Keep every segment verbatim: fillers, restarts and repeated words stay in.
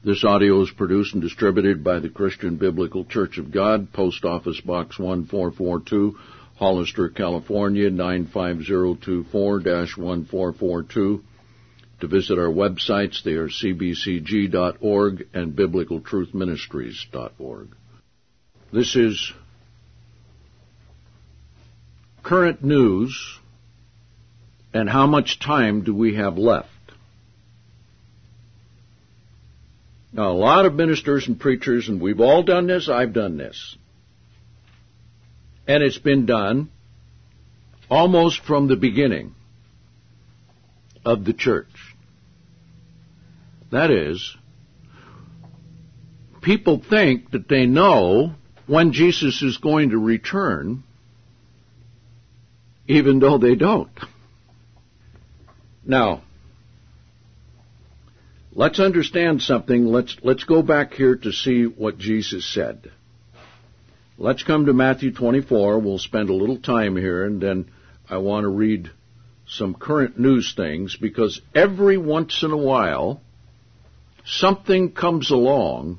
This audio is produced and distributed by the Christian Biblical Church of God, Post Office Box one four four two, Hollister, California, nine five zero two four dash one four four two. To visit our websites, they are c b c g dot org and biblical truth ministries dot org. This is current news, and how much time do we have left? Now, a lot of ministers and preachers, and we've all done this, I've done this. And it's been done almost from the beginning of the church. That is, people think that they know when Jesus is going to return, even though they don't. Now, let's understand something. Let's let's go back here to see what Jesus said. Let's come to Matthew twenty-four. We'll spend a little time here, and then I want to read some current news things, because every once in a while, something comes along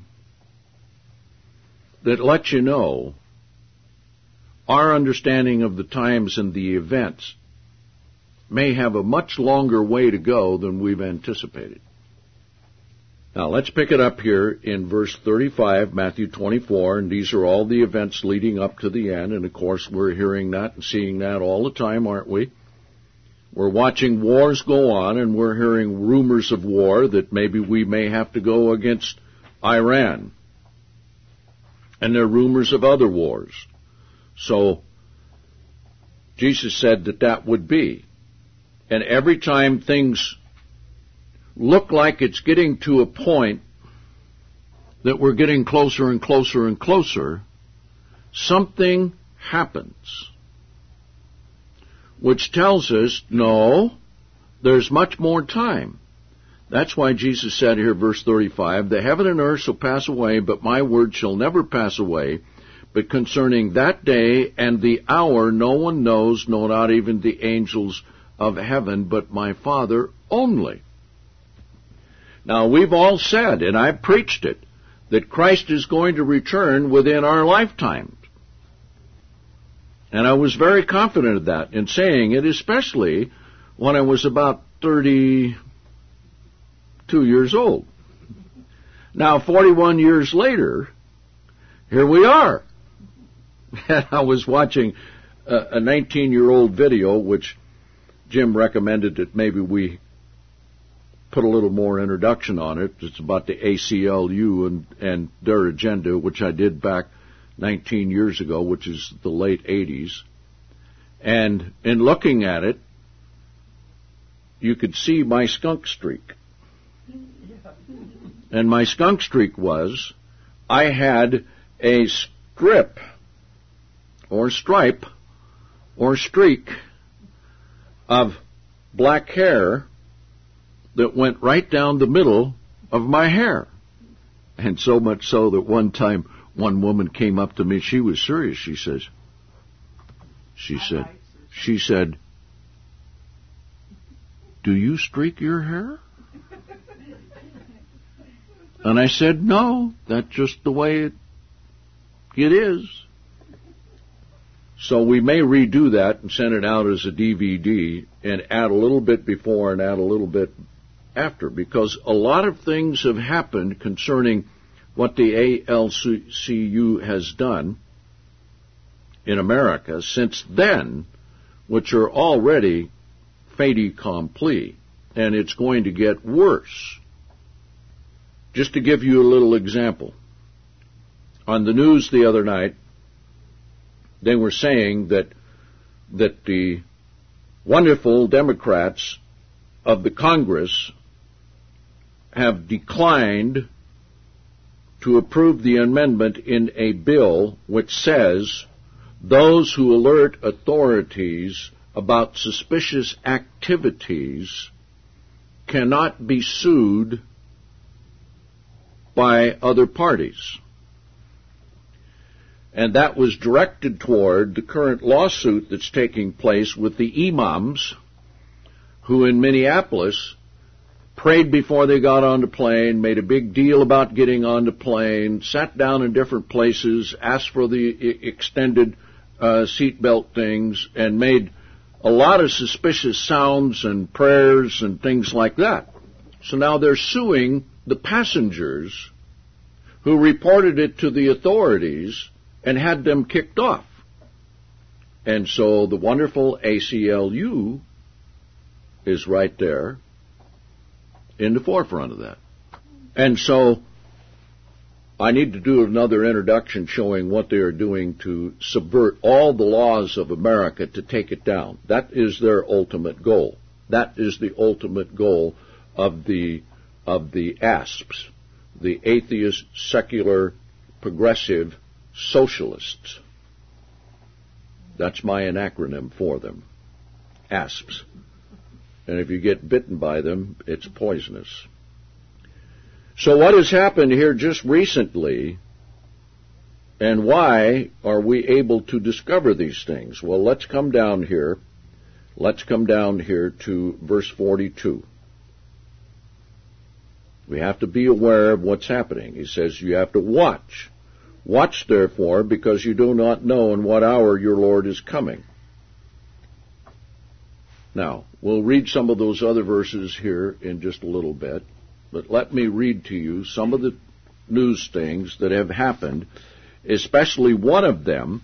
that lets you know our understanding of the times and the events may have a much longer way to go than we've anticipated. Now, let's pick it up here in verse thirty-five, Matthew twenty-four, and these are all the events leading up to the end, and of course we're hearing that and seeing that all the time, aren't we? We're watching wars go on, and we're hearing rumors of war that maybe we may have to go against Iran. And there are rumors of other wars. So, Jesus said that that would be. And every time things look like it's getting to a point that we're getting closer and closer and closer, something happens, which tells us, no, there's much more time. That's why Jesus said here, verse thirty-five, the heaven and earth shall pass away, but my word shall never pass away. But concerning that day and the hour no one knows, no, not even the angels of heaven, but my Father only. Now, we've all said, and I've preached it, that Christ is going to return within our lifetime. And I was very confident of that in saying it, especially when I was about thirty-two years old. Now, forty-one years later, here we are. And I was watching a nineteen-year-old video, which Jim recommended that maybe we put a little more introduction on it. It's about the A C L U and, and their agenda, which I did back nineteen years ago, which is the late eighties. And in looking at it, you could see my skunk streak. And my skunk streak was, I had a strip, or stripe, or streak of black hair that went right down the middle of my hair. And so much so that one time one woman came up to me, she was serious, she says, she said, she said, do you streak your hair? And I said, no, that's just the way it, it is. So we may redo that and send it out as a D V D and add a little bit before and add a little bit after, because a lot of things have happened concerning what the A L C U has done in America since then, which are already fait accompli, and it's going to get worse. Just to give you a little example, on the news the other night, they were saying that that the wonderful Democrats of the Congress have declined to approve the amendment in a bill which says those who alert authorities about suspicious activities cannot be sued by other parties. And that was directed toward the current lawsuit that's taking place with the imams who in Minneapolis prayed before they got on the plane, made a big deal about getting on the plane, sat down in different places, asked for the extended uh, seatbelt things, and made a lot of suspicious sounds and prayers and things like that. So now they're suing the passengers who reported it to the authorities and had them kicked off. And so the wonderful A C L U is right there in the forefront of that. And so I need to do another introduction showing what they are doing to subvert all the laws of America to take it down. That is their ultimate goal. That is the ultimate goal of the of the A S Ps, the Atheist, Secular, Progressive Socialists. That's my acronym for them, A S Ps. And if you get bitten by them, it's poisonous. So what has happened here just recently, and why are we able to discover these things? Well, let's come down here. Let's come down here to verse forty-two. We have to be aware of what's happening. He says you have to watch. Watch, therefore, because you do not know in what hour your Lord is coming. Now, we'll read some of those other verses here in just a little bit, but let me read to you some of the news things that have happened, especially one of them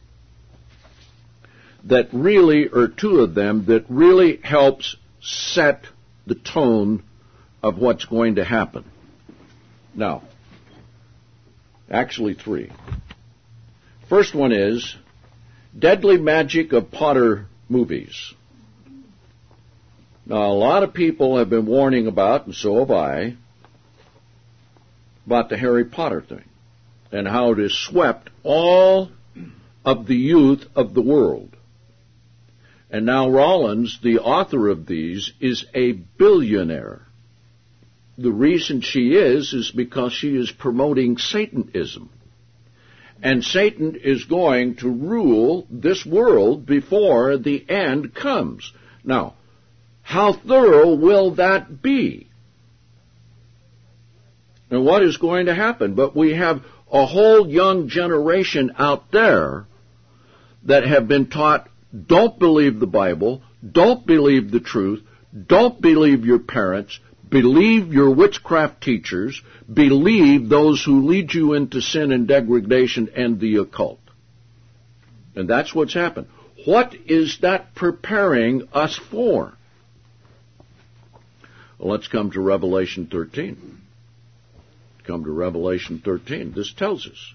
that really, or two of them, that really helps set the tone of what's going to happen. Now, actually three. First one is Deadly Magic of Potter movies. Now, a lot of people have been warning about, and so have I, about the Harry Potter thing and how it has swept all of the youth of the world. And now Rollins, the author of these, is a billionaire. The reason she is is because she is promoting Satanism. And Satan is going to rule this world before the end comes. Now, how thorough will that be? And what is going to happen? But we have a whole young generation out there that have been taught, don't believe the Bible, don't believe the truth, don't believe your parents, believe your witchcraft teachers, believe those who lead you into sin and degradation and the occult. And that's what's happened. What is that preparing us for? Well, let's come to Revelation thirteen. Come to Revelation thirteen. This tells us.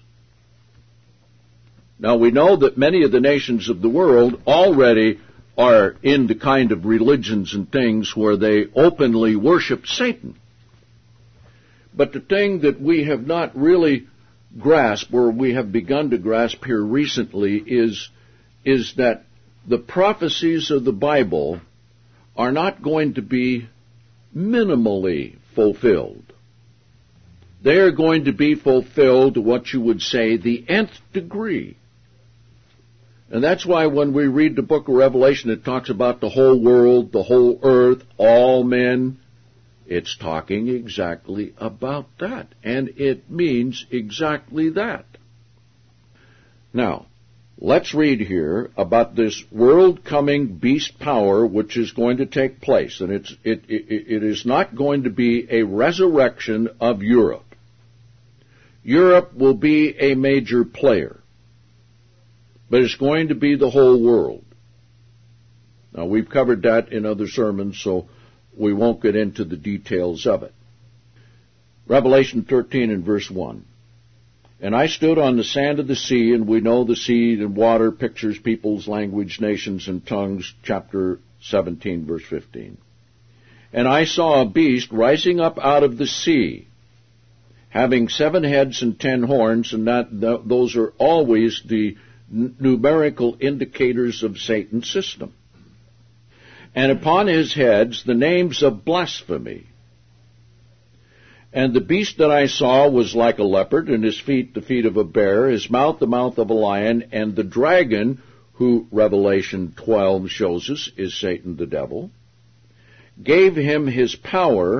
Now, we know that many of the nations of the world already are in the kind of religions and things where they openly worship Satan. But the thing that we have not really grasped, or we have begun to grasp here recently, is, is that the prophecies of the Bible are not going to be minimally fulfilled. They are going to be fulfilled to what you would say the nth degree. And that's why when we read the book of Revelation, it talks about the whole world, the whole earth, all men. It's talking exactly about that. And it means exactly that. Now, let's read here about this world-coming beast power which is going to take place. And it's, it, it, it is not going to be a resurrection of Europe. Europe will be a major player. But it's going to be the whole world. Now, we've covered that in other sermons, so we won't get into the details of it. Revelation thirteen and verse one. And I stood on the sand of the sea, and we know the sea and water pictures peoples, language, nations, and tongues, chapter seventeen, verse fifteen. And I saw a beast rising up out of the sea, having seven heads and ten horns, and that th- those are always the n- numerical indicators of Satan's system. And upon his heads the names of blasphemy. And the beast that I saw was like a leopard, and his feet the feet of a bear, his mouth the mouth of a lion, and the dragon, who Revelation twelve shows us is Satan the devil, gave him his power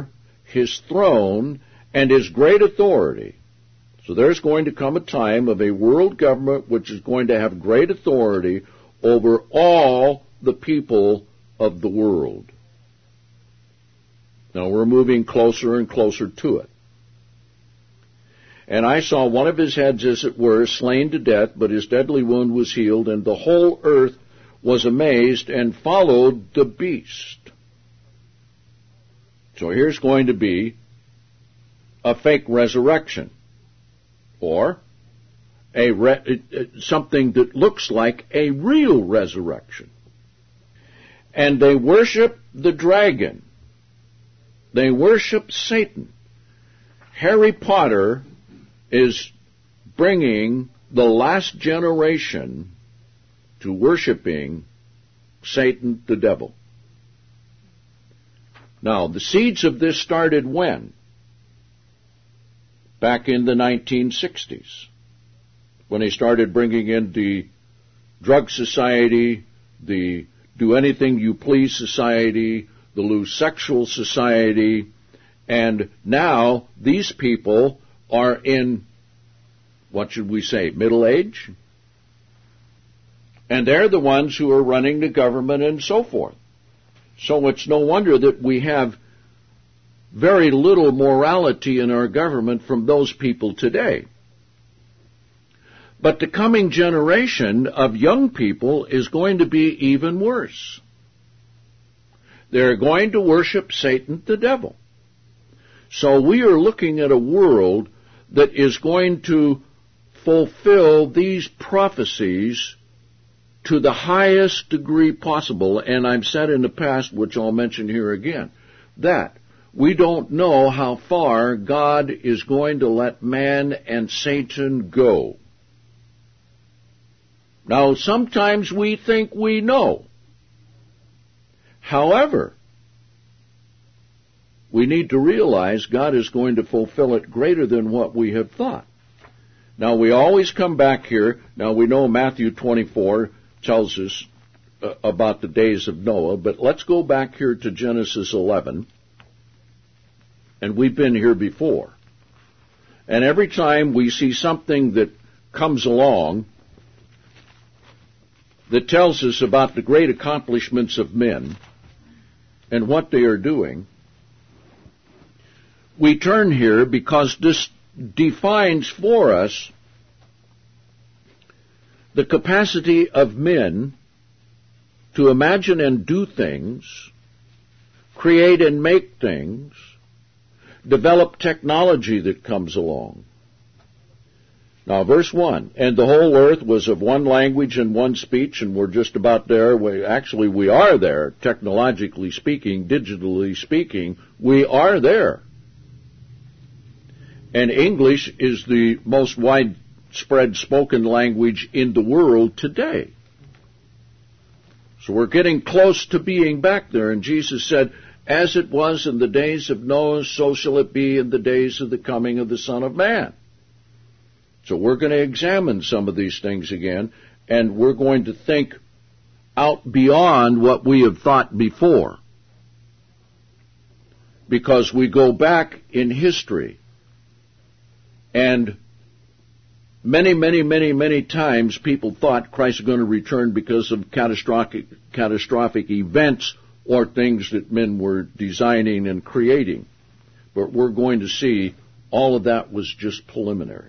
his throne and his great authority. So there's going to come a time of a world government which is going to have great authority over all the people of the world. Now we're moving closer and closer to it. And I saw one of his heads, as it were, slain to death, but his deadly wound was healed, and the whole earth was amazed and followed the beast. So here's going to be a fake resurrection, or a re- something that looks like a real resurrection. And they worship the dragon. They worship Satan. Harry Potter is bringing the last generation to worshiping Satan, the devil. Now, the seeds of this started when? Back in the nineteen sixties, when they started bringing in the drug society, the do anything you please society, the loose sexual society, and now these people are in, what should we say, middle age? And they're the ones who are running the government and so forth. So it's no wonder that we have very little morality in our government from those people today. But the coming generation of young people is going to be even worse. They're going to worship Satan, the devil. So we are looking at a world that is going to fulfill these prophecies to the highest degree possible. And I've said in the past, which I'll mention here again, that we don't know how far God is going to let man and Satan go. Now, sometimes we think we know. However, we need to realize God is going to fulfill it greater than what we have thought. Now, we always come back here. Now, we know Matthew twenty-four tells us uh, about the days of Noah, but let's go back here to Genesis eleven. And we've been here before. And every time we see something that comes along that tells us about the great accomplishments of men and what they are doing, we turn here because this defines for us the capacity of men to imagine and do things, create and make things, develop technology that comes along. Now, verse one, and the whole earth was of one language and one speech, and we're just about there. We, actually, we are there, technologically speaking, digitally speaking, we are there. And English is the most widespread spoken language in the world today. So we're getting close to being back there, and Jesus said, as it was in the days of Noah, so shall it be in the days of the coming of the Son of Man. So we're going to examine some of these things again, and we're going to think out beyond what we have thought before. Because we go back in history, and many, many, many, many times people thought Christ was going to return because of catastrophic, catastrophic events or things that men were designing and creating. But we're going to see all of that was just preliminary.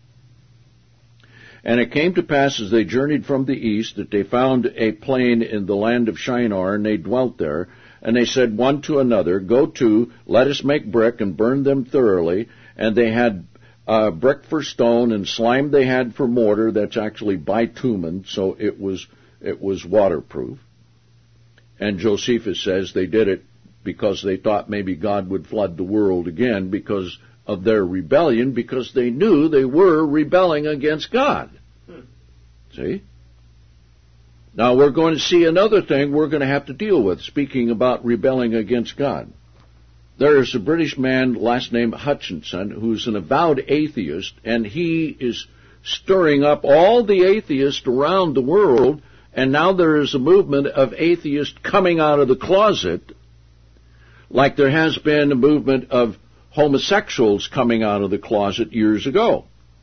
And it came to pass as they journeyed from the east that they found a plain in the land of Shinar, and they dwelt there. And they said one to another, go to, let us make brick and burn them thoroughly. And they had uh, brick for stone, and slime they had for mortar. That's actually bitumen, so it was it was waterproof. And Josephus says they did it because they thought maybe God would flood the world again because of their rebellion, because they knew they were rebelling against God. Hmm. See? Now we're going to see another thing we're going to have to deal with, speaking about rebelling against God. There is a British man, last name Hutchinson, who's an avowed atheist, and he is stirring up all the atheists around the world, and now there is a movement of atheists coming out of the closet, like there has been a movement of homosexuals coming out of the closet years ago.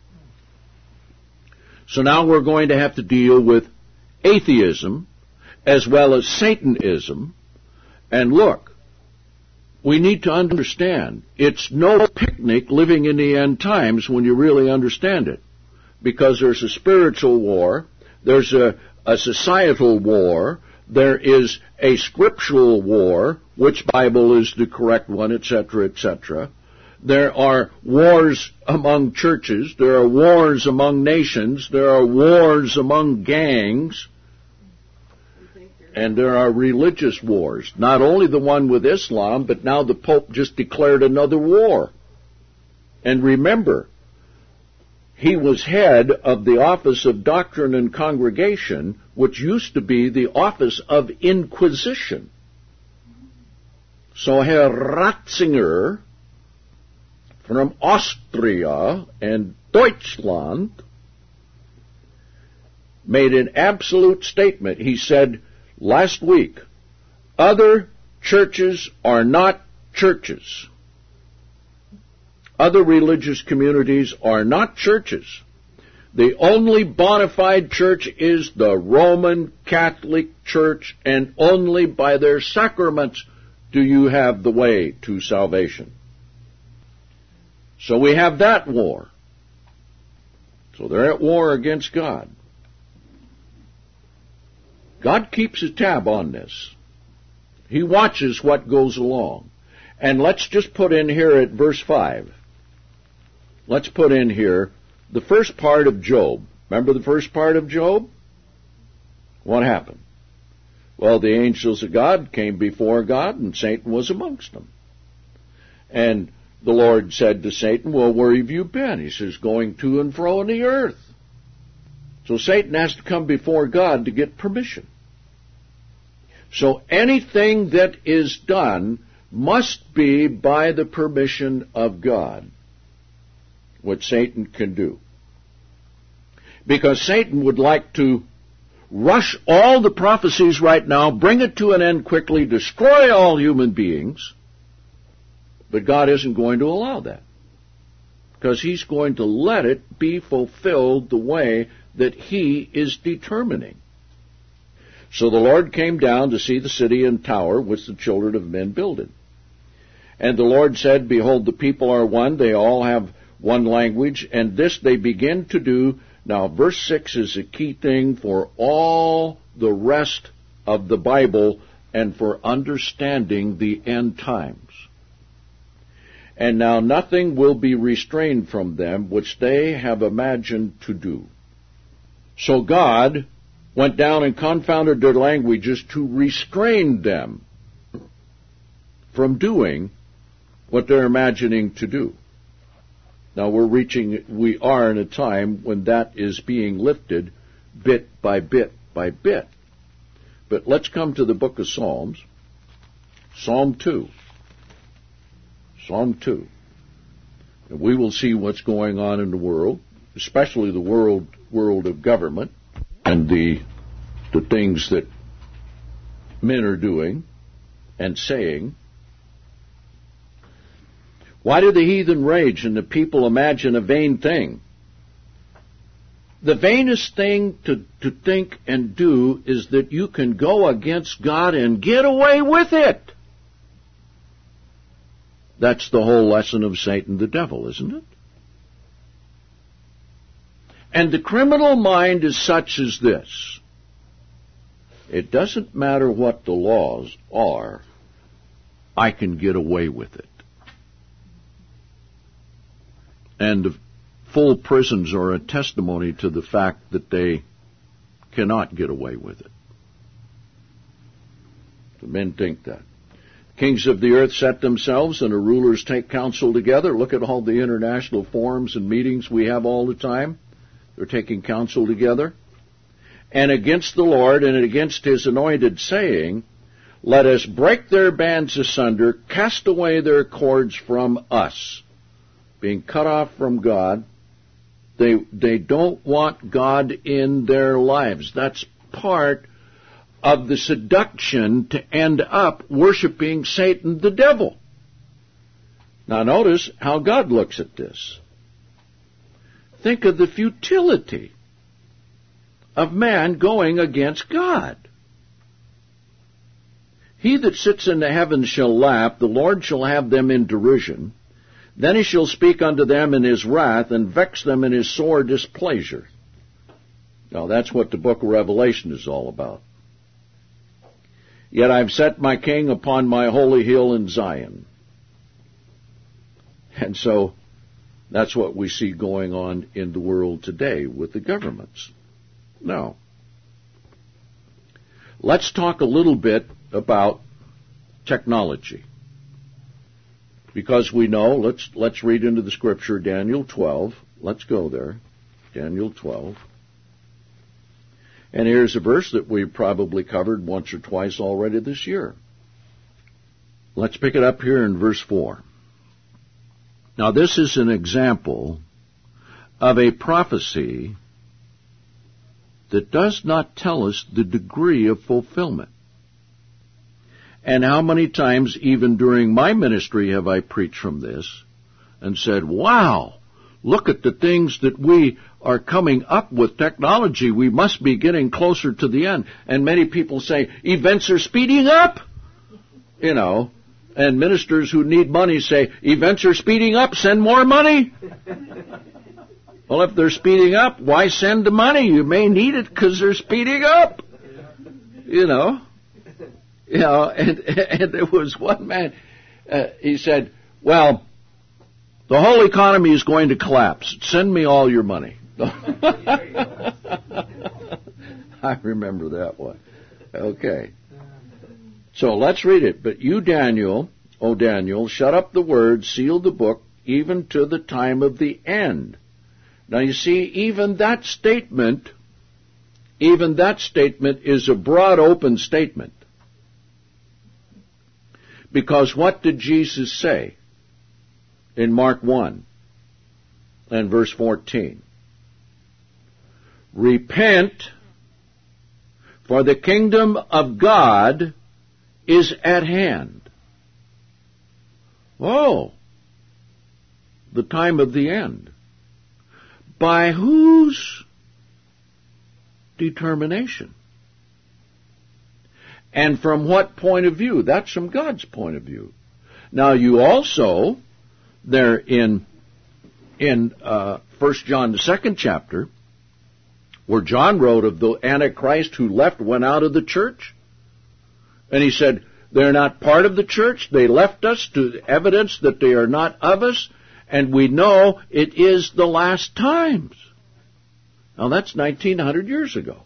So now we're going to have to deal with atheism as well as Satanism. And look, we need to understand, it's no picnic living in the end times when you really understand it. Because there's a spiritual war, there's a, a societal war, there is a scriptural war, which Bible is the correct one, et cetera, et cetera. There are wars among churches, there are wars among nations, there are wars among gangs, and there are religious wars. Not only the one with Islam, but now the Pope just declared another war. And remember, he was head of the Office of Doctrine and Congregation, which used to be the Office of Inquisition. So Herr Ratzinger from Austria and Deutschland made an absolute statement. He said last week, other churches are not churches. Other religious communities are not churches. The only bona fide church is the Roman Catholic Church, and only by their sacraments do you have the way to salvation. So we have that war. So they're at war against God. God keeps a tab on this. He watches what goes along. And let's just put in here at verse five. Let's put in here the first part of Job. Remember the first part of Job? What happened? Well, the angels of God came before God, and Satan was amongst them. And the Lord said to Satan, well, where have you been? He says, going to and fro in the earth. So Satan has to come before God to get permission. So anything that is done must be by the permission of God, what Satan can do. Because Satan would like to rush all the prophecies right now, bring it to an end quickly, destroy all human beings, but God isn't going to allow that. Because He's going to let it be fulfilled the way that He is determining. So the Lord came down to see the city and tower which the children of men builded. And the Lord said, behold, the people are one, they all have one language, and this they begin to do. Now, verse six is a key thing for all the rest of the Bible and for understanding the end times. And now nothing will be restrained from them which they have imagined to do. So God went down and confounded their languages to restrain them from doing what they're imagining to do. Now we're reaching, we are in a time when that is being lifted bit by bit by bit. But let's come to the book of Psalms. Psalm two. Psalm two. And we will see what's going on in the world, especially the world world of government and the the things that men are doing and saying. Why do the heathen rage and the people imagine a vain thing? The vainest thing to, to think and do is that you can go against God and get away with it. That's the whole lesson of Satan the devil, isn't it? And the criminal mind is such as this. It doesn't matter what the laws are, I can get away with it. And the full prisons are a testimony to the fact that they cannot get away with it. The men think that. Kings of the earth set themselves, and the rulers take counsel together. Look at all the international forums and meetings we have all the time. They're taking counsel together. And against the Lord and against His anointed, saying, let us break their bands asunder, cast away their cords from us. Being cut off from God, they they don't want God in their lives. That's part of the seduction to end up worshiping Satan, the devil. Now notice how God looks at this. Think of the futility of man going against God. He that sits in the heavens shall laugh, the Lord shall have them in derision. Then he shall speak unto them in his wrath, and vex them in his sore displeasure. Now that's what the book of Revelation is all about. Yet I've set my king upon my holy hill in Zion. And so that's what we see going on in the world today with the governments. Now, let's talk a little bit about technology. Because we know, let's let's read into the scripture Daniel twelve. Let's go there. Daniel twelve. And here's a verse that we've probably covered once or twice already this year. Let's pick it up here in verse four. Now this is an example of a prophecy that does not tell us the degree of fulfillment. And how many times, even during my ministry, have I preached from this and said, wow, look at the things that we are coming up with technology. We must be getting closer to the end. And many people say, events are speeding up. You know, and ministers who need money say, events are speeding up, send more money. Well, if they're speeding up, why send the money? You may need it because they're speeding up. You know. You know, and, and there was one man, uh, he said, well, the whole economy is going to collapse. Send me all your money. I remember that one. Okay. So let's read it. But you, Daniel, O Daniel, shut up the word, seal the book, even to the time of the end. Now you see, even that statement, even that statement is a broad open statement. Because what did Jesus say in Mark one and verse fourteen? Repent, for the kingdom of God is at hand. Oh, the time of the end. By whose determination? And from what point of view? That's from God's point of view. Now you also, there in in uh, First John, the second chapter, where John wrote of the Antichrist who left, went out of the church, and he said, they're not part of the church, they left us to evidence that they are not of us, and we know it is the last times. Now that's nineteen hundred years ago.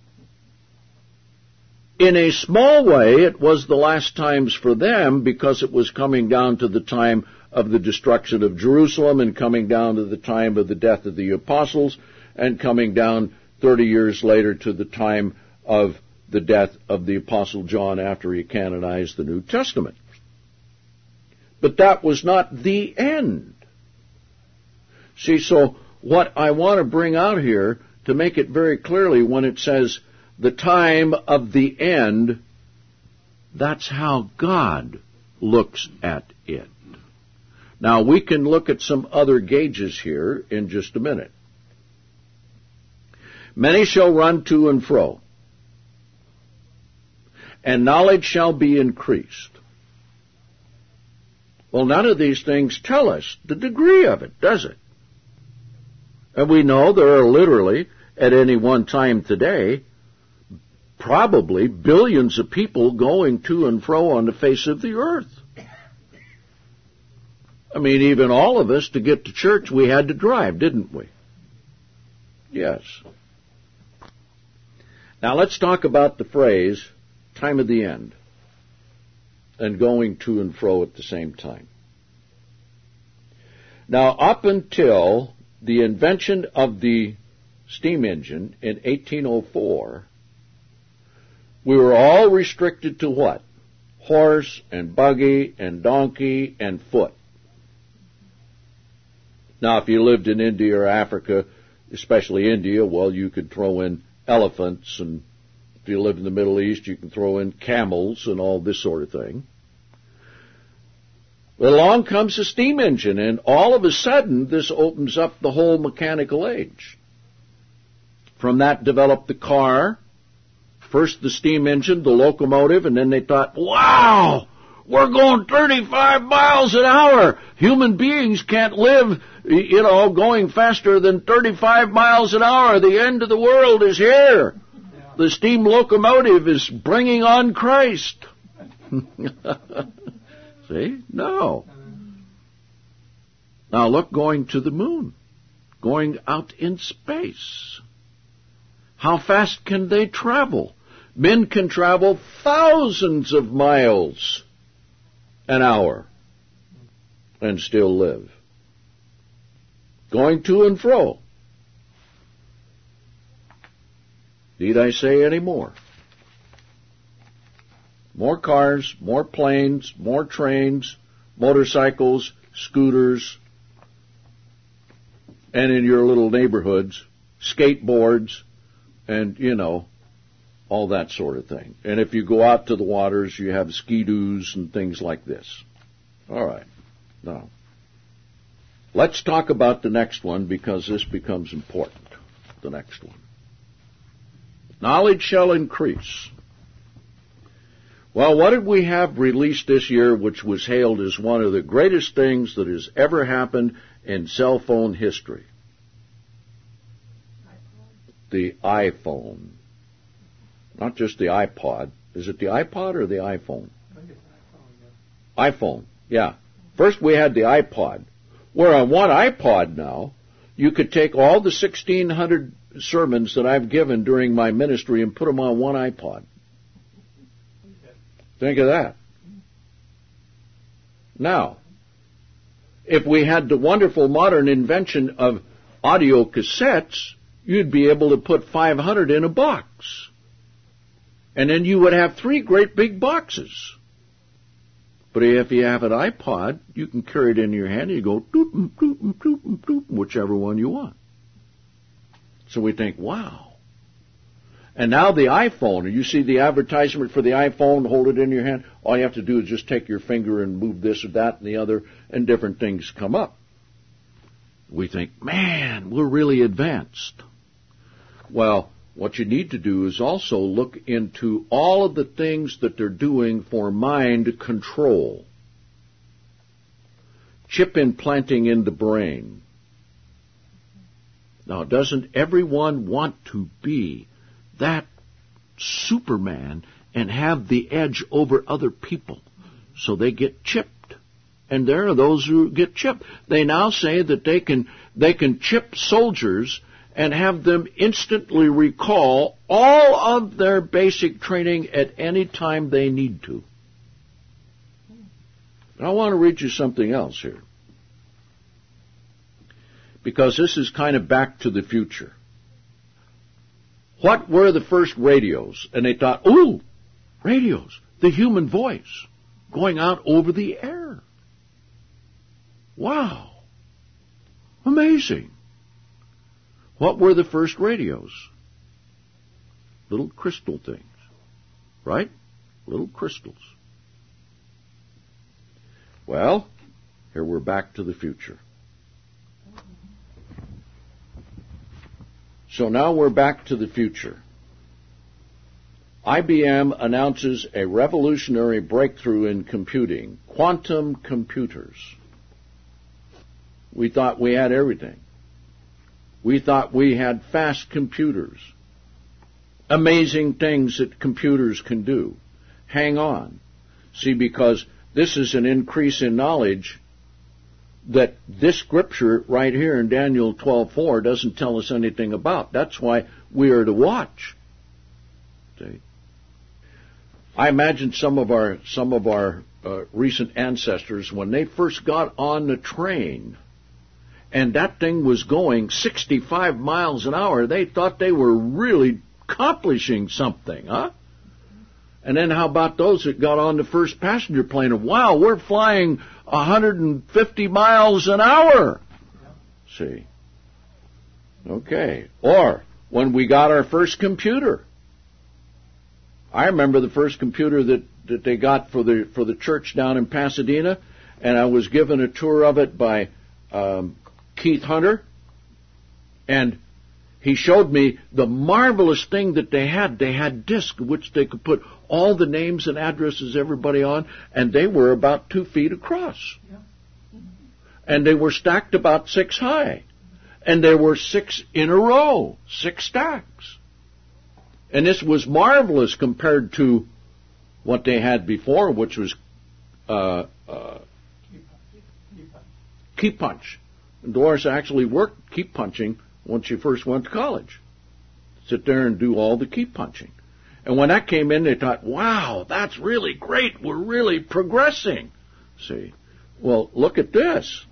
In a small way, it was the last times for them because it was coming down to the time of the destruction of Jerusalem and coming down to the time of the death of the apostles and coming down thirty years later to the time of the death of the apostle John after he canonized the New Testament. But that was not the end. See, so what I want to bring out here to make it very clearly when it says the time of the end, that's how God looks at it. Now, we can look at some other gauges here in just a minute. Many shall run to and fro, and knowledge shall be increased. Well, none of these things tell us the degree of it, does it? And we know there are literally, at any one time today, probably billions of people going to and fro on the face of the earth. I mean, even all of us, to get to church, we had to drive, didn't we? Yes. Now let's talk about the phrase, time of the end, and going to and fro at the same time. Now, up until the invention of the steam engine in eighteen oh four, we were all restricted to what? Horse and buggy and donkey and foot. Now, if you lived in India or Africa, especially India, well, you could throw in elephants and If you live in the Middle East, you can throw in camels and all this sort of thing. But along comes a steam engine, and all of a sudden, this opens up the whole mechanical age. From that developed the car, first the steam engine, the locomotive, and then they thought, wow, we're going thirty-five miles an hour. Human beings can't live, you know, going faster than thirty-five miles an hour. The end of the world is here. The steam locomotive is bringing on Christ. See? No. Now look, going to the moon, going out in space. How fast can they travel? Men can travel thousands of miles an hour and still live. Going to and fro. Need I say any more? More cars, more planes, more trains, motorcycles, scooters, and in your little neighborhoods, skateboards, and, you know, all that sort of thing. And if you go out to the waters, you have ski-doos and things like this. All right. Now, let's talk about the next one, because this becomes important, the next one. Knowledge shall increase. Well, what did we have released this year which was hailed as one of the greatest things that has ever happened in cell phone history? The iPhone. Not just the iPod. Is it the iPod or the iPhone? I think it's iPhone, yeah. iPhone, yeah. First we had the iPod, where on one iPod now, you could take all the sixteen hundred sermons that I've given during my ministry and put them on one iPod. Think of that. Now, if we had the wonderful modern invention of audio cassettes, you'd be able to put five hundred in a box. And then you would have three great big boxes. But if you have an iPod, you can carry it in your hand and you go, doop, doop, doop, doop, whichever one you want. So we think, wow. And now the iPhone, you see the advertisement for the iPhone, hold it in your hand. All you have to do is just take your finger and move this or that and the other, and different things come up. We think, man, we're really advanced. Well, what you need to do is also look into all of the things that they're doing for mind control. Chip implanting in the brain. Now, doesn't everyone want to be that Superman and have the edge over other people so they get chipped? And there are those who get chipped. They now say that they can they can chip soldiers and have them instantly recall all of their basic training at any time they need to. And I want to read you something else here, because this is kind of back to the future. What were the first radios? And they thought, ooh, radios, the human voice going out over the air. Wow. Amazing. What were the first radios? Little crystal things, right? Little crystals. Well, here we're back to the future. So now we're back to the future. I B M announces a revolutionary breakthrough in computing, quantum computers. We thought we had everything. We thought we had fast computers. Amazing things that computers can do. Hang on. See, because this is an increase in knowledge that this scripture right here in Daniel twelve four doesn't tell us anything about. That's why we are to watch. See? I imagine some of our some of our uh, recent ancestors, when they first got on the train and that thing was going sixty-five miles an hour, they thought they were really accomplishing something, huh? And then how about those that got on the first passenger plane and, wow, we're flying one hundred fifty miles an hour. See? Okay. Or when we got our first computer. I remember the first computer that, that they got for the for the church down in Pasadena, and I was given a tour of it by um, Keith Hunter, and he showed me the marvelous thing that they had. They had discs which they could put all the names and addresses everybody on, and they were about two feet across. Yeah. And they were stacked about six high. And there were six in a row, six stacks. And this was marvelous compared to what they had before, which was uh, uh, key punch. And Doris actually worked key punching when she first went to college. Sit there and do all the key punching. And when that came in, they thought, wow, that's really great. We're really progressing. See? Well, look at this.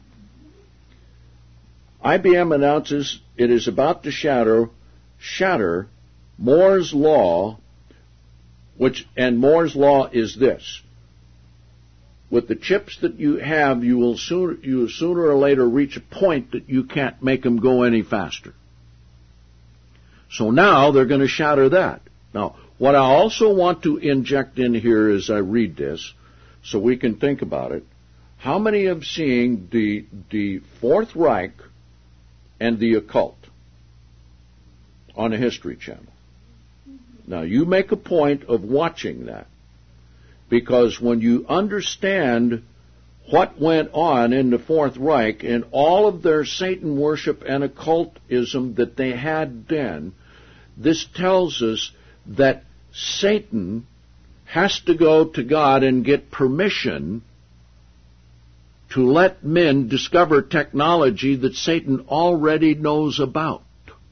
I B M announces it is about to shatter, shatter Moore's Law, which, and Moore's Law is this. With the chips that you have, you will sooner, you will sooner or later reach a point that you can't make them go any faster. So now they're going to shatter that. Now, what I also want to inject in here as I read this, so we can think about it, how many have seen the, the Fourth Reich and the occult on a History Channel? Now, you make a point of watching that, because when you understand what went on in the Fourth Reich and all of their Satan worship and occultism that they had then, this tells us that Satan has to go to God and get permission to let men discover technology that Satan already knows about,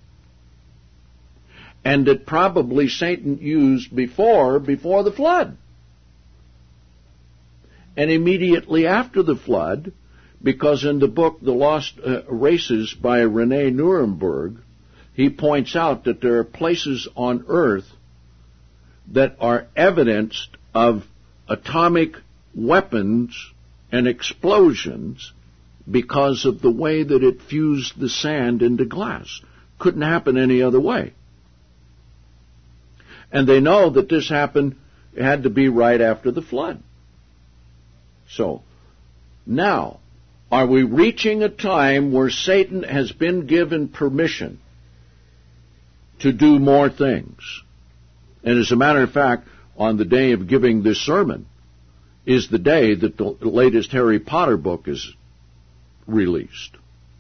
and that probably Satan used before, before the flood. And immediately after the flood, because in the book The Lost uh, Races by Rene Nuremberg, he points out that there are places on earth that are evidenced of atomic weapons and explosions because of the way that it fused the sand into glass. Couldn't happen any other way. And they know that this happened, it had to be right after the flood. So, now, are we reaching a time where Satan has been given permission to do more things? And as a matter of fact, on the day of giving this sermon is the day that the latest Harry Potter book is released.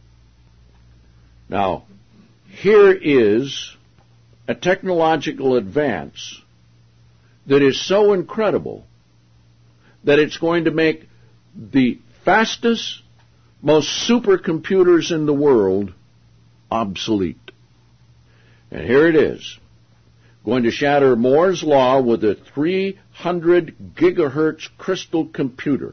Now, here is a technological advance that is so incredible that it's going to make the fastest, most supercomputers in the world obsolete. And here it is. Going to shatter Moore's Law with a three hundred gigahertz crystal computer.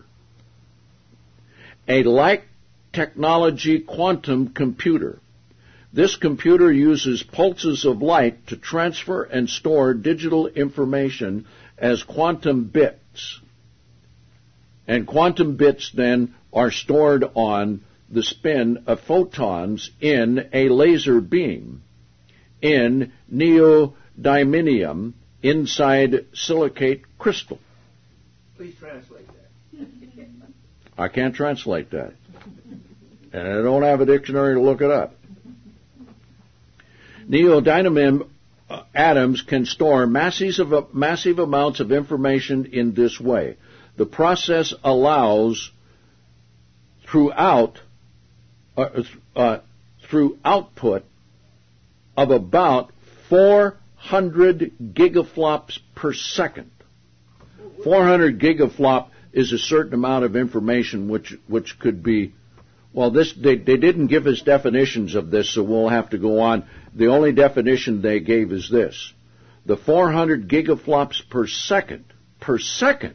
A light technology quantum computer. This computer uses pulses of light to transfer and store digital information as quantum bits. And quantum bits then are stored on the spin of photons in a laser beam in neodymium inside silicate crystal. Please translate that. I can't translate that. And I don't have a dictionary to look it up. Neodymium uh, atoms can store massive, uh, massive amounts of information in this way. The process allows throughout uh, uh, through output of about four hundred gigaflops per second. four hundred gigaflop is a certain amount of information which which could be, well, this they, they didn't give us definitions of this, so we'll have to go on. The only definition they gave is this. The four hundred gigaflops per second, per second.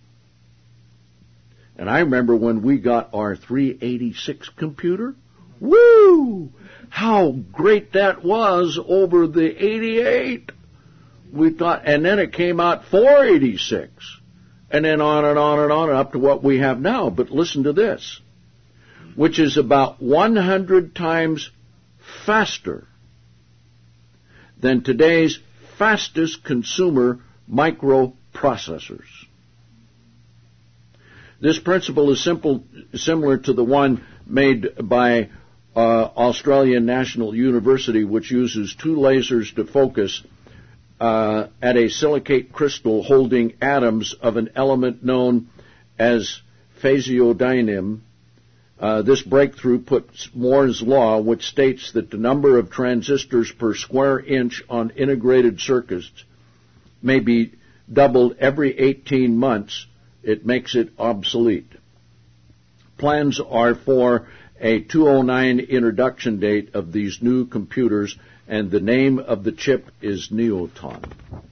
And I remember when we got our three eighty-six computer, woo! How great that was over the eighty-eight. We thought, and then it came out four eighty-six. And then on and on and on up to what we have now. But listen to this, which is about one hundred times faster than today's fastest consumer microprocessors. This principle is simple, similar to the one made by uh, Australian National University, which uses two lasers to focus uh, at a silicate crystal holding atoms of an element known as phasiodinym. Uh, this breakthrough puts Moore's law, which states that the number of transistors per square inch on integrated circuits may be doubled every eighteen months. It makes it obsolete. Plans are for a two thousand nine introduction date of these new computers, and the name of the chip is Neoton.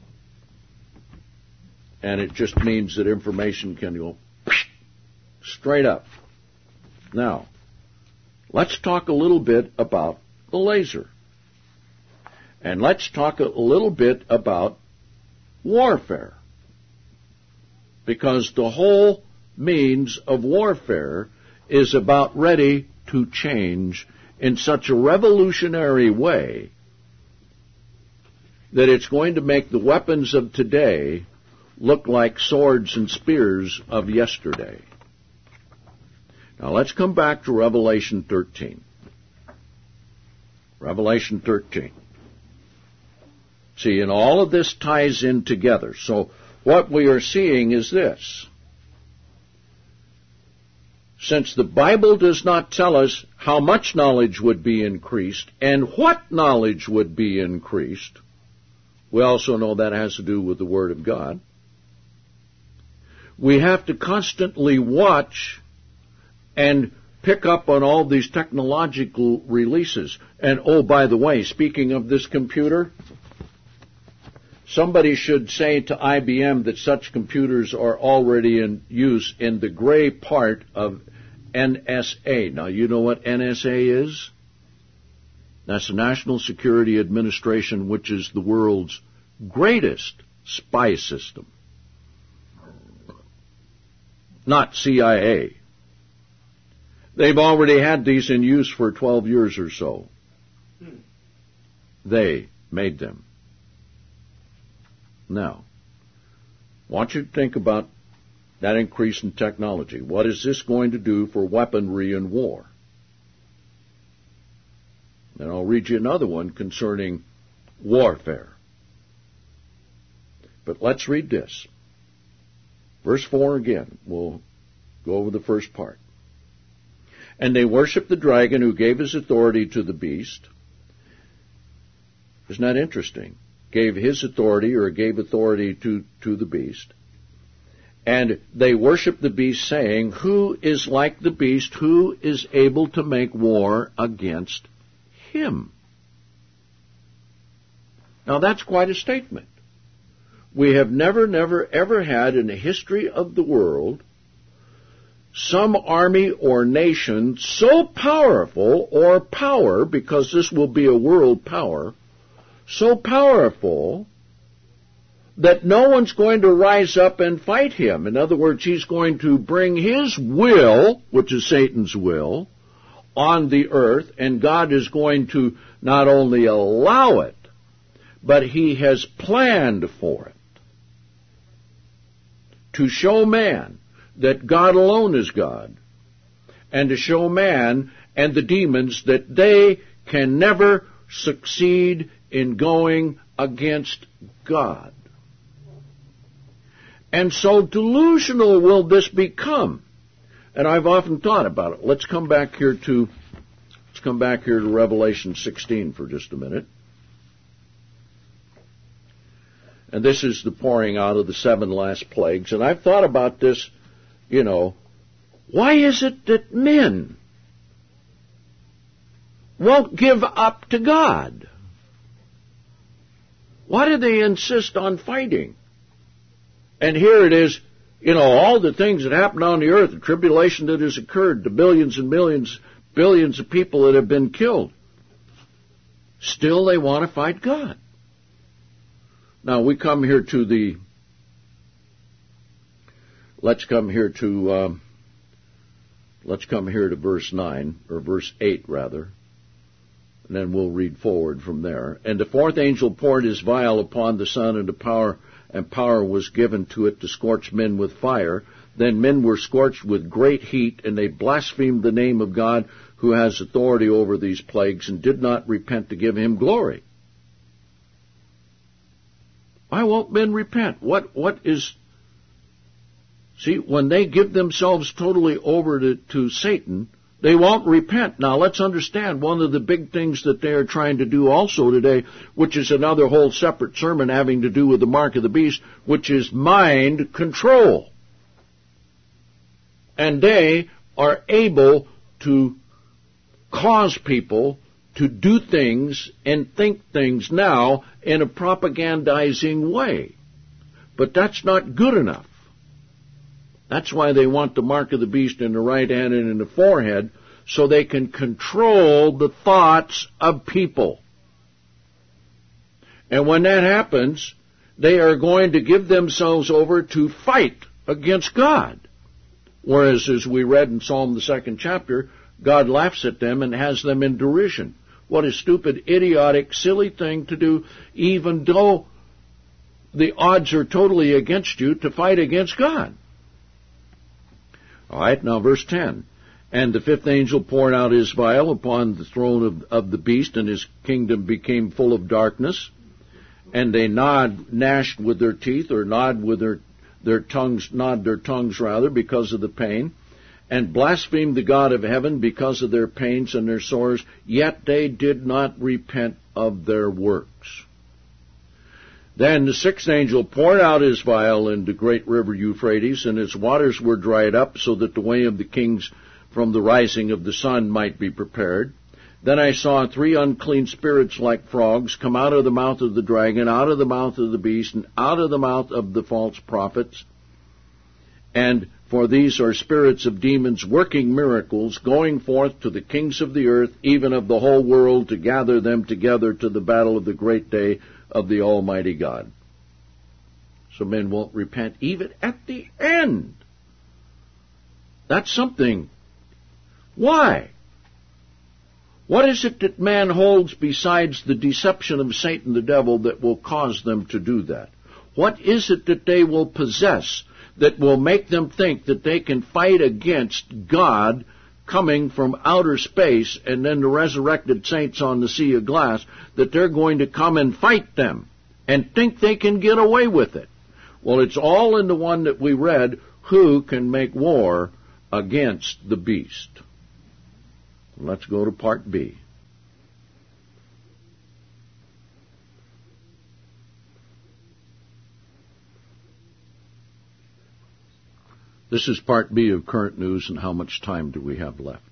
And it just means that information can go straight up. Now, let's talk a little bit about the laser. And let's talk a little bit about warfare. Because the whole means of warfare is about ready to change in such a revolutionary way that it's going to make the weapons of today look like swords and spears of yesterday. Now let's come back to Revelation thirteen. Revelation thirteen. See, and all of this ties in together. So what we are seeing is this. Since the Bible does not tell us how much knowledge would be increased and what knowledge would be increased, we also know that has to do with the Word of God. We have to constantly watch and pick up on all these technological releases. And, oh, by the way, speaking of this computer, somebody should say to I B M that such computers are already in use in the gray part of N S A. Now, you know what N S A is? That's the National Security Administration, which is the world's greatest spy system. Not C I A. They've already had these in use for twelve years or so. They made them. Now, I want you to think about that increase in technology. What is this going to do for weaponry in war? And I'll read you another one concerning warfare. But let's read this. Verse four again. We'll go over the first part. And they worshiped the dragon who gave his authority to the beast. Isn't that interesting? Gave his authority, or gave authority to, to the beast. And they worshiped the beast, saying, who is like the beast? Who is able to make war against him? Now that's quite a statement. We have never, never, ever had in the history of the world some army or nation so powerful, or power, because this will be a world power, so powerful that no one's going to rise up and fight him. In other words, he's going to bring his will, which is Satan's will, on the earth, and God is going to not only allow it, but he has planned for it to show man that God alone is God, and to show man and the demons that they can never succeed in going against God. And so delusional will this become. And I've often thought about it. Let's come back here to let's come back here to Revelation sixteen for just a minute. And this is the pouring out of the seven last plagues. And I've thought about this, you know, why is it that men won't give up to God? Why do they insist on fighting? And here it is, you know, all the things that happen on the earth, the tribulation that has occurred, the billions and millions, billions of people that have been killed. Still they want to fight God. Now we come here to the, let's come here to, um, let's come here to verse nine, or verse eight rather, and then we'll read forward from there. And the fourth angel poured his vial upon the sun, and the power and power was given to it to scorch men with fire. Then men were scorched with great heat, and they blasphemed the name of God, who has authority over these plagues, and did not repent to give him glory. Why won't men repent? What, what is... See, when they give themselves totally over to, to Satan, they won't repent. Now, let's understand one of the big things that they are trying to do also today, which is another whole separate sermon having to do with the mark of the beast, which is mind control. And they are able to cause people to do things and think things now in a propagandizing way. But that's not good enough. That's why they want the mark of the beast in the right hand and in the forehead, so they can control the thoughts of people. And when that happens, they are going to give themselves over to fight against God. Whereas, as we read in Psalm the second chapter, God laughs at them and has them in derision. What a stupid, idiotic, silly thing to do, even though the odds are totally against you, to fight against God. All right, now verse ten. And the fifth angel poured out his vial upon the throne of, of the beast, and his kingdom became full of darkness. And they gnawed, gnashed with their teeth, or gnawed with their, their tongues, gnawed their tongues rather, because of the pain, and blasphemed the God of heaven because of their pains and their sores, yet they did not repent of their works. Then the sixth angel poured out his vial in the great river Euphrates, and its waters were dried up, so that the way of the kings from the rising of the sun might be prepared. Then I saw three unclean spirits like frogs come out of the mouth of the dragon, out of the mouth of the beast, and out of the mouth of the false prophets. And for these are spirits of demons working miracles, going forth to the kings of the earth, even of the whole world, to gather them together to the battle of the great day of the Almighty God. So men won't repent even at the end. That's something. Why? What is it that man holds besides the deception of Satan the devil that will cause them to do that? What is it that they will possess that will make them think that they can fight against God coming from outer space and then the resurrected saints on the sea of glass, that they're going to come and fight them and think they can get away with it? Well, it's all in the one that we read, who can make war against the beast. Let's go to part B. This is part B of current news, and how much time do we have left?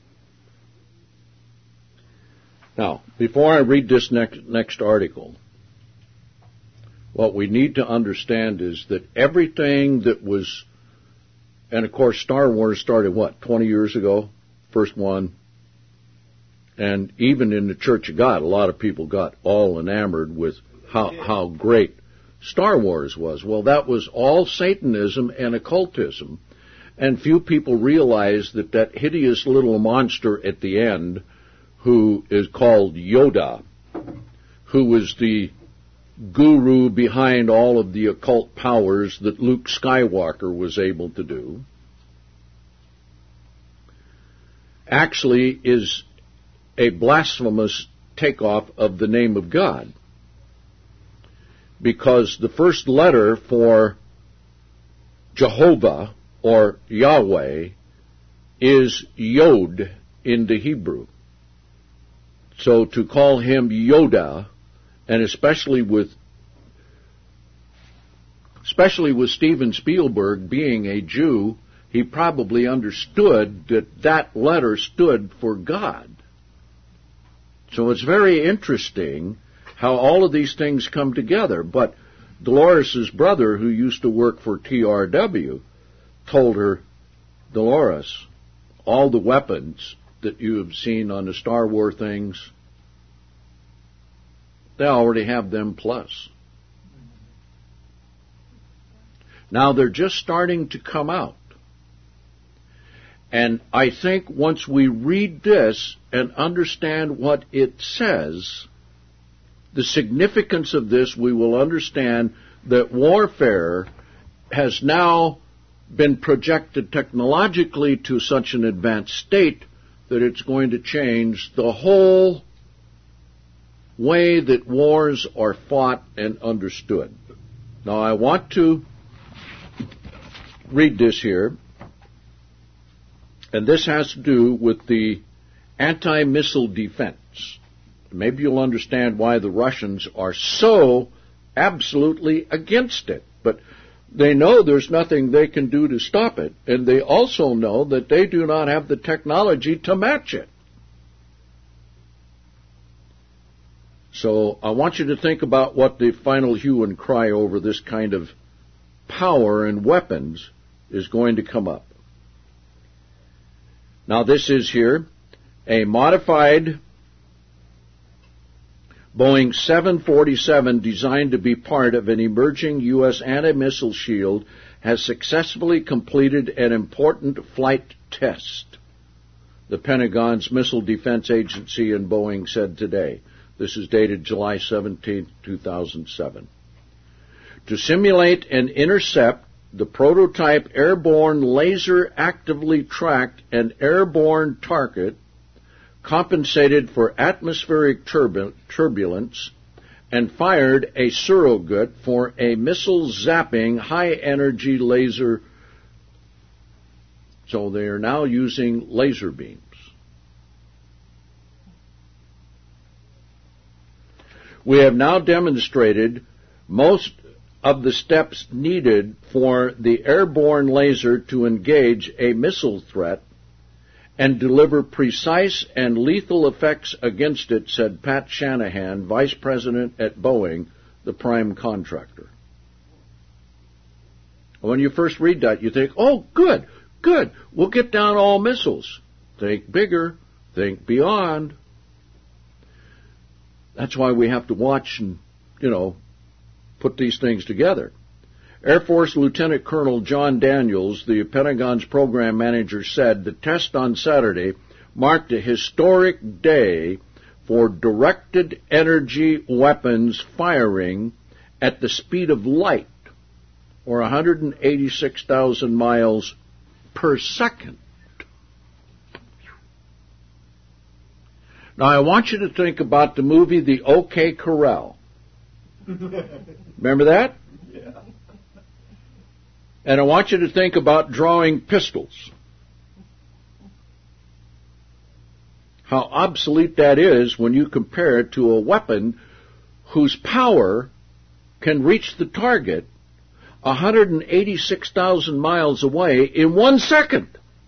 Now, before I read this next, next article, what we need to understand is that everything that was, and of course Star Wars started, what, twenty years ago? First one. And even in the Church of God, a lot of people got all enamored with how, how great Star Wars was. Well, that was all Satanism and occultism, and few people realize that that hideous little monster at the end, who is called Yoda, who was the guru behind all of the occult powers that Luke Skywalker was able to do, actually is a blasphemous takeoff of the name of God. Because the first letter for Jehovah or Yahweh is Yod in the Hebrew. So to call him Yoda, and especially with especially with Steven Spielberg being a Jew, he probably understood that that letter stood for God. So it's very interesting how all of these things come together. But Dolores' brother, who used to work for T R W, told her, Dolores, all the weapons that you have seen on the Star Wars things, they already have them plus. Now they're just starting to come out. And I think once we read this and understand what it says, the significance of this, we will understand that warfare has now been projected technologically to such an advanced state that it's going to change the whole way that wars are fought and understood. Now, I want to read this here, and this has to do with the anti-missile defense. Maybe you'll understand why the Russians are so absolutely against it. But they know there's nothing they can do to stop it, and they also know that they do not have the technology to match it. So I want you to think about what the final hue and cry over this kind of power and weapons is going to come up. Now this is here a modified Boeing seven forty-seven, designed to be part of an emerging U S anti-missile shield, has successfully completed an important flight test, the Pentagon's Missile Defense Agency and Boeing said today. This is dated July seventeenth, two thousand seven. To simulate and intercept, the prototype airborne laser actively tracked an airborne target, compensated for atmospheric turbu- turbulence, and fired a surrogate for a missile zapping high-energy laser. So they are now using laser beams. We have now demonstrated most of the steps needed for the airborne laser to engage a missile threat and deliver precise and lethal effects against it, said Pat Shanahan, vice president at Boeing, the prime contractor. When you first read that, you think, oh, good, good, we'll get down all missiles. Think bigger, think beyond. That's why we have to watch and, you know, put these things together. Air Force Lieutenant Colonel John Daniels, the Pentagon's program manager, said the test on Saturday marked a historic day for directed energy weapons firing at the speed of light, or one hundred eighty-six thousand miles per second. Now, I want you to think about the movie The OK Corral. Remember that? Yeah. And I want you to think about drawing pistols. How obsolete that is when you compare it to a weapon whose power can reach the target one hundred eighty-six thousand miles away in one second.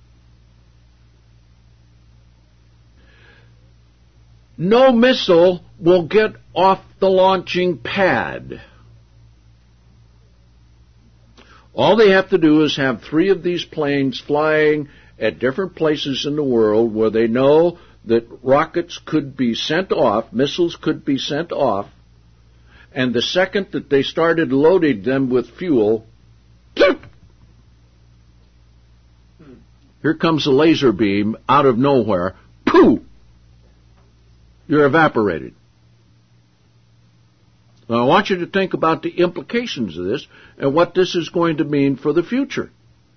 No missile will get off the launching pad. All they have to do is have three of these planes flying at different places in the world where they know that rockets could be sent off, missiles could be sent off, and the second that they started loading them with fuel, here comes a laser beam out of nowhere, pooh! You're evaporated. Now, I want you to think about the implications of this and what this is going to mean for the future.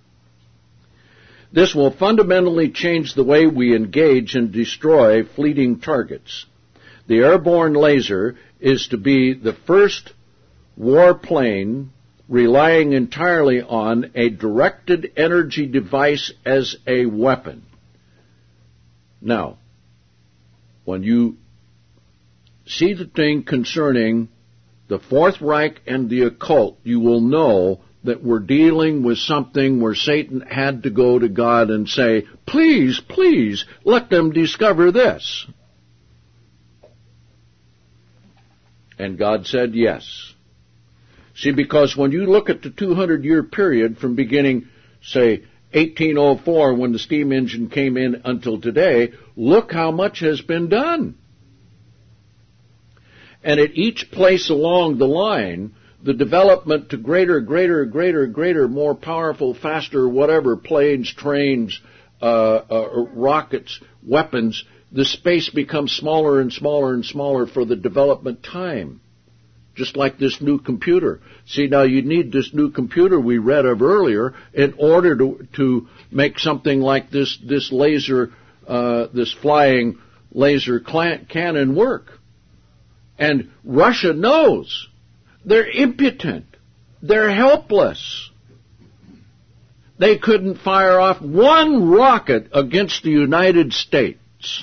This will fundamentally change the way we engage and destroy fleeting targets. The airborne laser is to be the first warplane relying entirely on a directed energy device as a weapon. Now, when you see the thing concerning the Fourth Reich and the occult, you will know that we're dealing with something where Satan had to go to God and say, please, please, let them discover this. And God said yes. See, because when you look at the two hundred year period from beginning, say, eighteen oh four, when the steam engine came in, until today, look how much has been done. And at each place along the line, the development to greater, greater, greater, greater, more powerful, faster, whatever, planes, trains, uh, uh, rockets, weapons, the space becomes smaller and smaller and smaller for the development time. just like this new computer. See, now you need this new computer we read of earlier in order to to make something like this this laser, uh, this flying laser cannon work. And Russia knows. They're impotent. They're helpless. They couldn't fire off one rocket against the United States.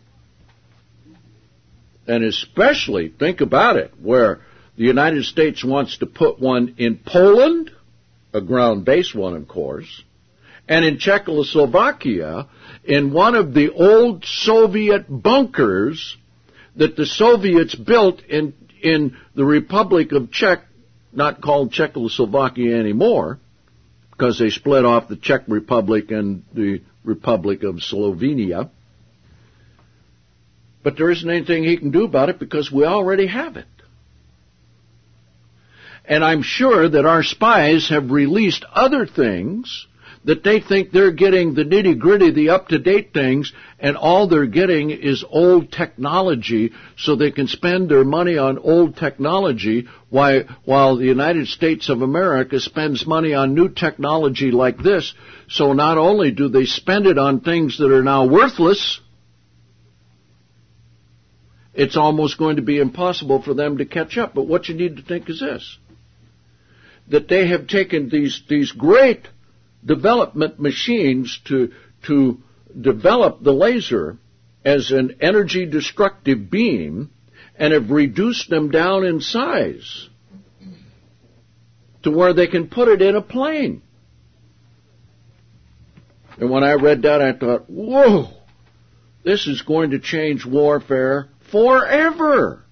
And especially, think about it, where the United States wants to put one in Poland, a ground-based one, of course, and in Czechoslovakia, in one of the old Soviet bunkers that the Soviets built in, in the Republic of Czech, not called Czechoslovakia anymore, because they split off the Czech Republic and the Republic of Slovenia. But there isn't anything he can do about it because we already have it. And I'm sure that our spies have released other things that they think they're getting the nitty-gritty, the up-to-date things, and all they're getting is old technology so they can spend their money on old technology while, while the United States of America spends money on new technology like this. So not only do they spend it on things that are now worthless, it's almost going to be impossible for them to catch up. But what you need to think is this, that they have taken these, these great development machines to, to develop the laser as an energy destructive beam and have reduced them down in size to where they can put it in a plane. And when I read that, I thought, whoa, this is going to change warfare forever.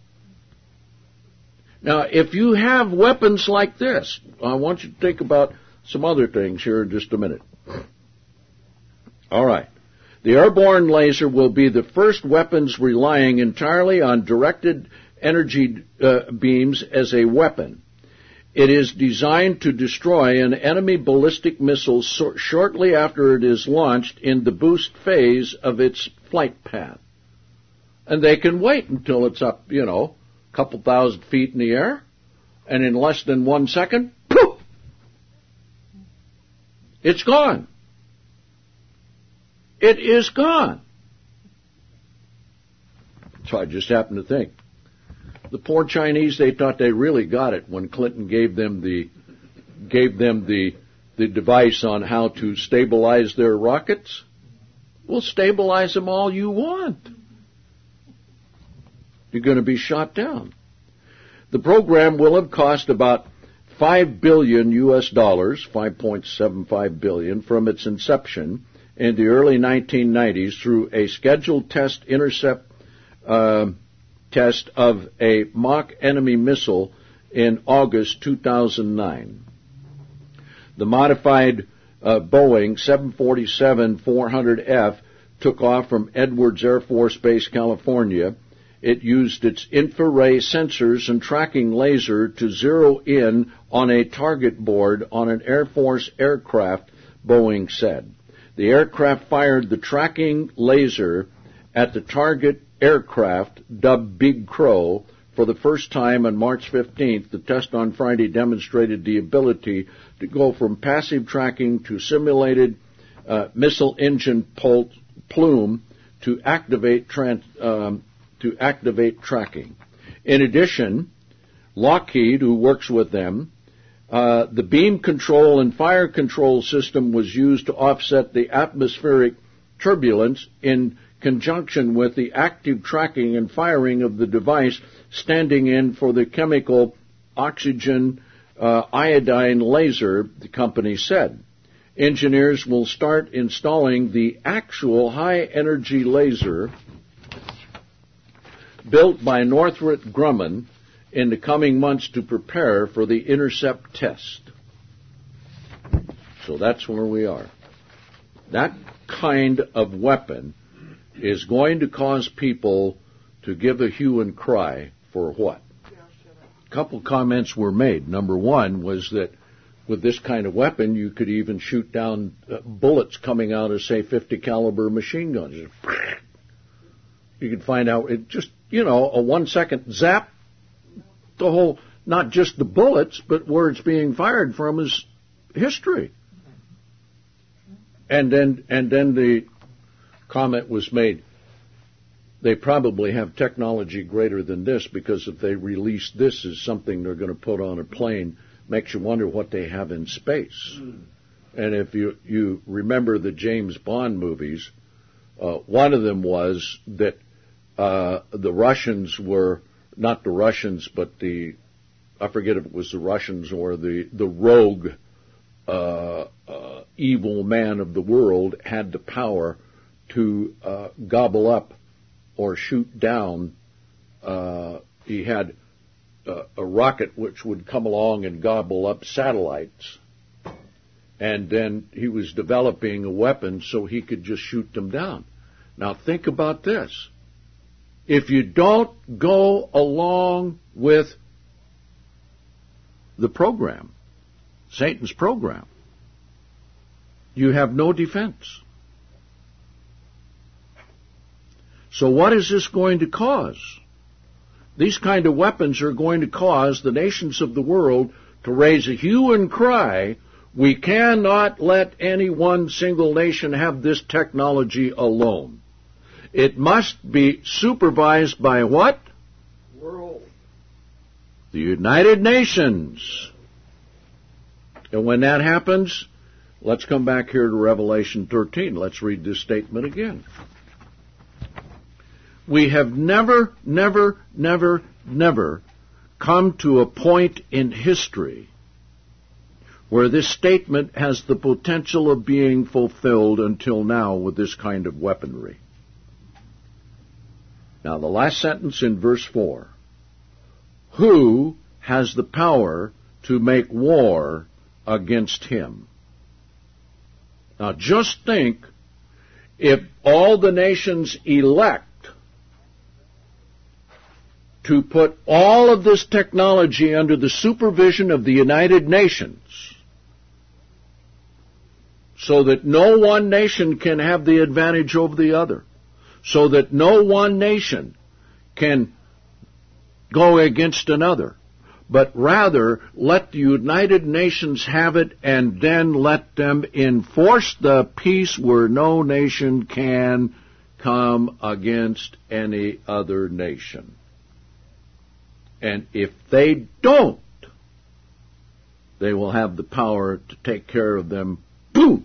Now, if you have weapons like this, I want you to think about some other things here in just a minute. All right. The airborne laser will be the first weapons relying entirely on directed energy uh, beams as a weapon. It is designed to destroy an enemy ballistic missile so- shortly after it is launched in the boost phase of its flight path. And they can wait until it's up, you know, a couple thousand feet in the air, and in less than one second, poof, it's gone. It is gone. So I just happened to think. The poor Chinese, they thought they really got it when Clinton gave them the gave them the the device on how to stabilize their rockets. Well, stabilize them all you want. You're going to be shot down. The program will have cost about five billion U S dollars, five point seven five billion, from its inception in the early nineteen nineties through a scheduled test intercept uh, test of a mock enemy missile in August two thousand nine. The modified uh, Boeing seven forty-seven four hundred F took off from Edwards Air Force Base, California. It used its infrared sensors and tracking laser to zero in on a target board on an Air Force aircraft, Boeing said. The aircraft fired the tracking laser at the target aircraft, dubbed Big Crow, for the first time on March fifteenth. The test on Friday demonstrated the ability to go from passive tracking to simulated uh, missile engine pul- plume to activate trans- um, to activate tracking. In addition, Lockheed, who works with them, uh, the beam control and fire control system was used to offset the atmospheric turbulence in conjunction with the active tracking and firing of the device, standing in for the chemical oxygen uh, iodine laser, the company said. Engineers will start installing the actual high-energy laser built by Northrop Grumman in the coming months to prepare for the intercept test. So that's where we are. That kind of weapon is going to cause people to give a hue and cry for what? A couple comments were made. Number one was that with this kind of weapon, you could even shoot down uh, bullets coming out of, say, fifty caliber machine guns. You could find out, it just, you know, a one-second zap, the whole, not just the bullets, but where it's being fired from is history. And then, and then the comment was made, they probably have technology greater than this, because if they release this as something they're going to put on a plane, makes you wonder what they have in space. Mm. And if you, you remember the James Bond movies, uh, one of them was that uh, the Russians were, not the Russians, but the, I forget if it was the Russians or the, the rogue uh, uh, evil man of the world had the power to uh, gobble up or shoot down. Uh, he had uh, a rocket which would come along and gobble up satellites. And then he was developing a weapon so he could just shoot them down. Now think about this. If you don't go along with the program, Satan's program, you have no defense. So what is this going to cause? These kind of weapons are going to cause the nations of the world to raise a hue and cry. We cannot let any one single nation have this technology alone. It must be supervised by what? World. The United Nations. And when that happens, let's come back here to Revelation thirteen. Let's read this statement again. We have never, never, never, never come to a point in history where this statement has the potential of being fulfilled until now with this kind of weaponry. Now, the last sentence in verse four. Who has the power to make war against him? Now, just think, if all the nations elect to put all of this technology under the supervision of the United Nations, so that no one nation can have the advantage over the other, so that no one nation can go against another, but rather let the United Nations have it and then let them enforce the peace where no nation can come against any other nation. And if they don't, they will have the power to take care of them, boom,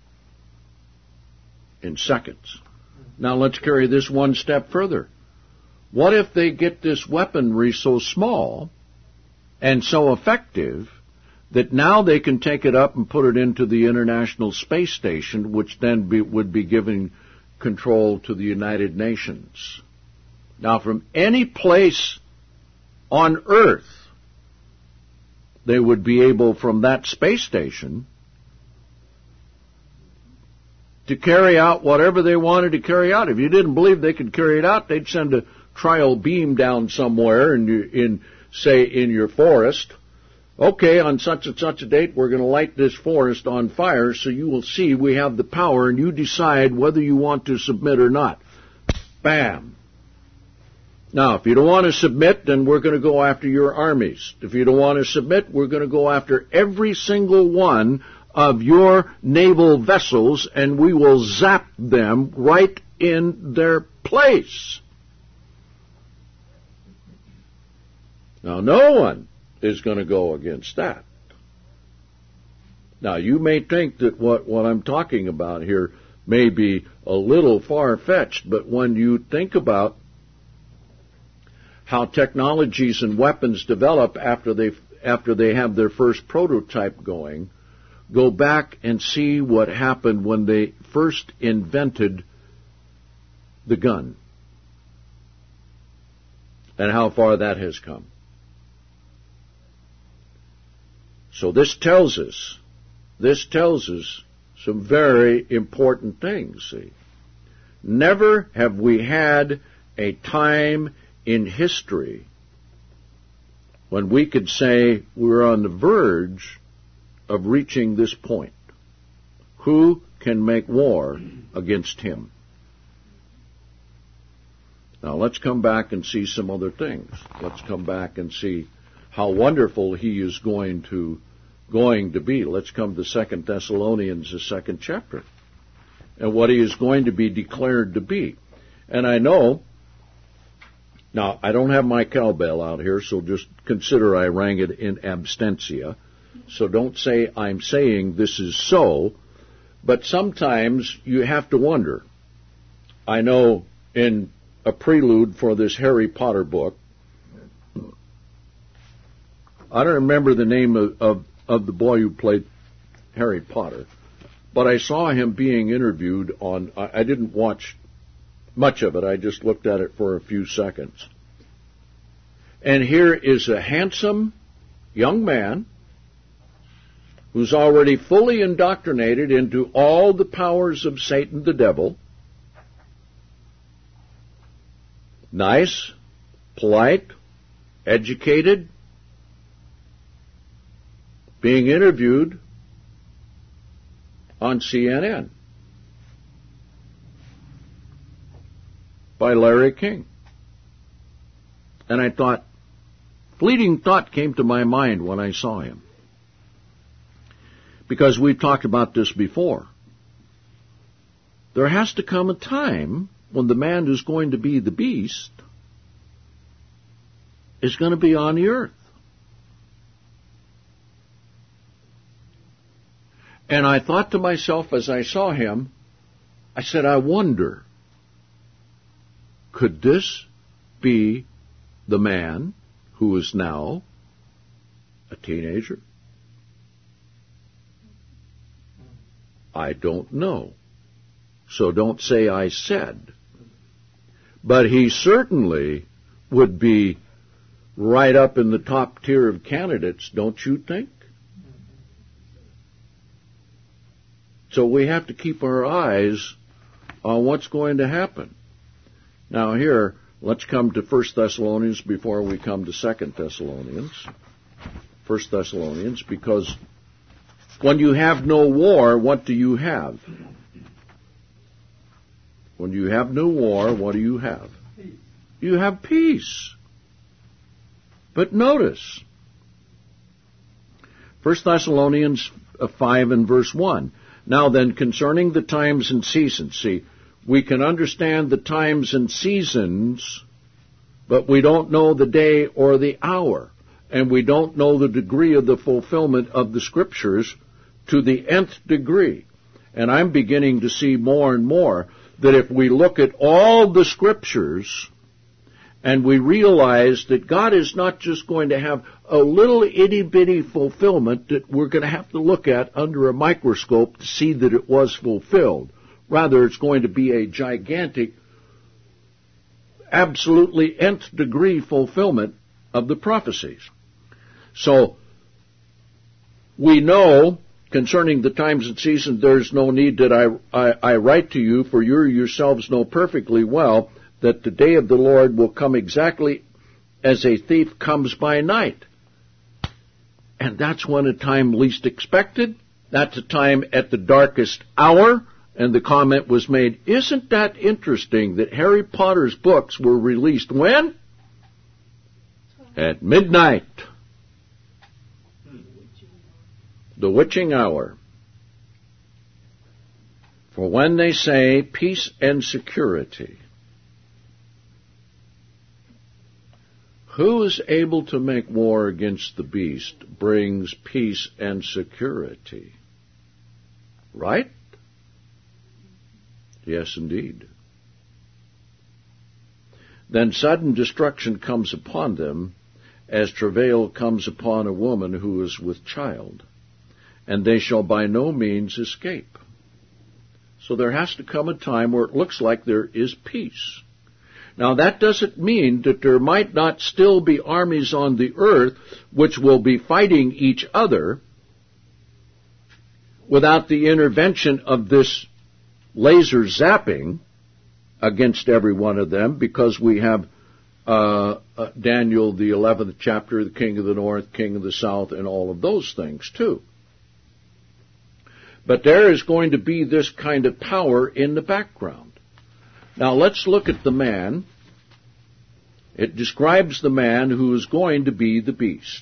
in seconds. Now let's carry this one step further. What if they get this weaponry so small and so effective that now they can take it up and put it into the International Space Station, which then be, would be giving control to the United Nations? Now, from any place on Earth, they would be able, from that space station, to carry out whatever they wanted to carry out. If you didn't believe they could carry it out, they'd send a trial beam down somewhere in, in say, in your forest. Okay, on such and such a date, we're going to light this forest on fire, so you will see we have the power, and you decide whether you want to submit or not. Bam. Now, if you don't want to submit, then we're going to go after your armies. If you don't want to submit, we're going to go after every single one of your naval vessels, and we will zap them right in their place. Now, no one is going to go against that. Now, you may think that what, what I'm talking about here may be a little far-fetched, but when you think about how technologies and weapons develop after they after they have their first prototype going, go back and see what happened when they first invented the gun and how far that has come. So this tells us, this tells us some very important things, see. Never have we had a time in history when we could say we're on the verge of reaching this point. Who can make war against him? Now let's come back and see some other things. Let's come back and see how wonderful he is going to going to be. Let's come to Second Thessalonians, the second chapter, and what he is going to be declared to be. And I know, now I don't have my cowbell out here, so just consider I rang it in absentia. So don't say I'm saying this is so, but sometimes you have to wonder. I know in a prelude for this Harry Potter book, I don't remember the name of, of, of the boy who played Harry Potter, but I saw him being interviewed on, I, I didn't watch much of it, I just looked at it for a few seconds. And here is a handsome young man who's already fully indoctrinated into all the powers of Satan the devil, nice, polite, educated, being interviewed on C N N by Larry King. And I thought, fleeting thought came to my mind when I saw him. Because we've talked about this before. There has to come a time when the man who's going to be the beast is going to be on the earth. And I thought to myself as I saw him, I said, I wonder, could this be the man who is now a teenager? I don't know. So don't say I said. But he certainly would be right up in the top tier of candidates, don't you think? So we have to keep our eyes on what's going to happen. Now here, let's come to First Thessalonians before we come to Second Thessalonians. First Thessalonians, because when you have no war, what do you have? When you have no war, what do you have? Peace. You have peace. But notice, First Thessalonians five and verse one. Now then, concerning the times and seasons, see, we can understand the times and seasons, but we don't know the day or the hour, and we don't know the degree of the fulfillment of the Scriptures to the nth degree. And I'm beginning to see more and more that if we look at all the Scriptures and we realize that God is not just going to have a little itty-bitty fulfillment that we're going to have to look at under a microscope to see that it was fulfilled. Rather, it's going to be a gigantic, absolutely nth degree fulfillment of the prophecies. So, we know concerning the times and seasons, there's no need that I, I, I write to you, for you yourselves know perfectly well that the day of the Lord will come exactly as a thief comes by night. And that's when a time least expected. That's a time at the darkest hour. And the comment was made, isn't that interesting that Harry Potter's books were released when? At midnight. The witching hour. For when they say peace and security, who is able to make war against the beast brings peace and security? Right? Yes, indeed. Then sudden destruction comes upon them, as travail comes upon a woman who is with child, and they shall by no means escape. So there has to come a time where it looks like there is peace. Now that doesn't mean that there might not still be armies on the earth which will be fighting each other without the intervention of this laser zapping against every one of them, because we have uh, uh, Daniel, the eleventh chapter, the king of the north, king of the south, and all of those things too. But there is going to be this kind of power in the background. Now let's look at the man It describes the man who is going to be the beast.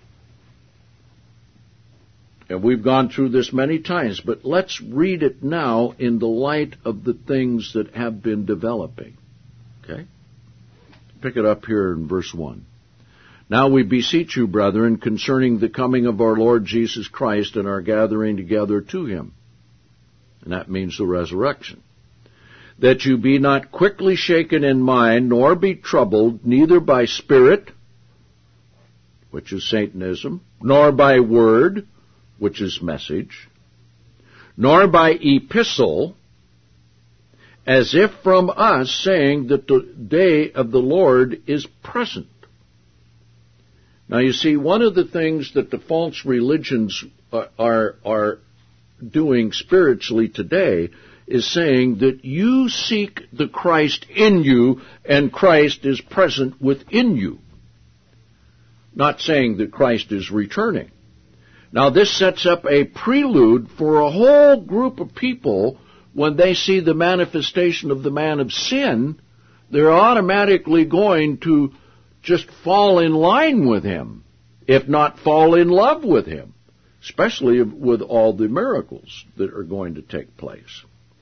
And we've gone through this many times, but let's read it now in the light of the things that have been developing. Okay? Pick it up here in verse one. Now we beseech you, brethren, concerning the coming of our Lord Jesus Christ and our gathering together to him. And that means the resurrection. That you be not quickly shaken in mind, nor be troubled, neither by spirit, which is Satanism, nor by word, which is message, nor by epistle, as if from us, saying that the day of the Lord is present. Now you see, one of the things that the false religions are, are, are doing spiritually today is saying that you seek the Christ in you, and Christ is present within you. Not saying that Christ is returning. Now this sets up a prelude for a whole group of people. When they see the manifestation of the man of sin, they're automatically going to just fall in line with him, if not fall in love with him, especially with all the miracles that are going to take place.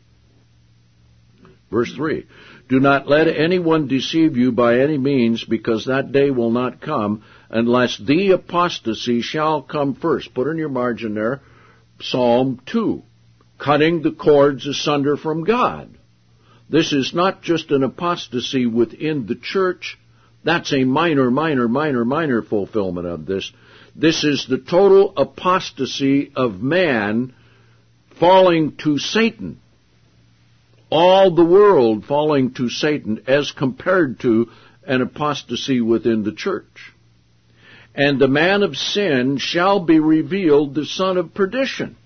Verse three, do not let anyone deceive you by any means, because that day will not come unless the apostasy shall come first. Put in your margin there, Psalm two, cutting the cords asunder from God. This is not just an apostasy within the church. That's a minor, minor, minor, minor fulfillment of this. This is the total apostasy of man falling to Satan. All the world falling to Satan as compared to an apostasy within the church. And the man of sin shall be revealed, the son of perdition.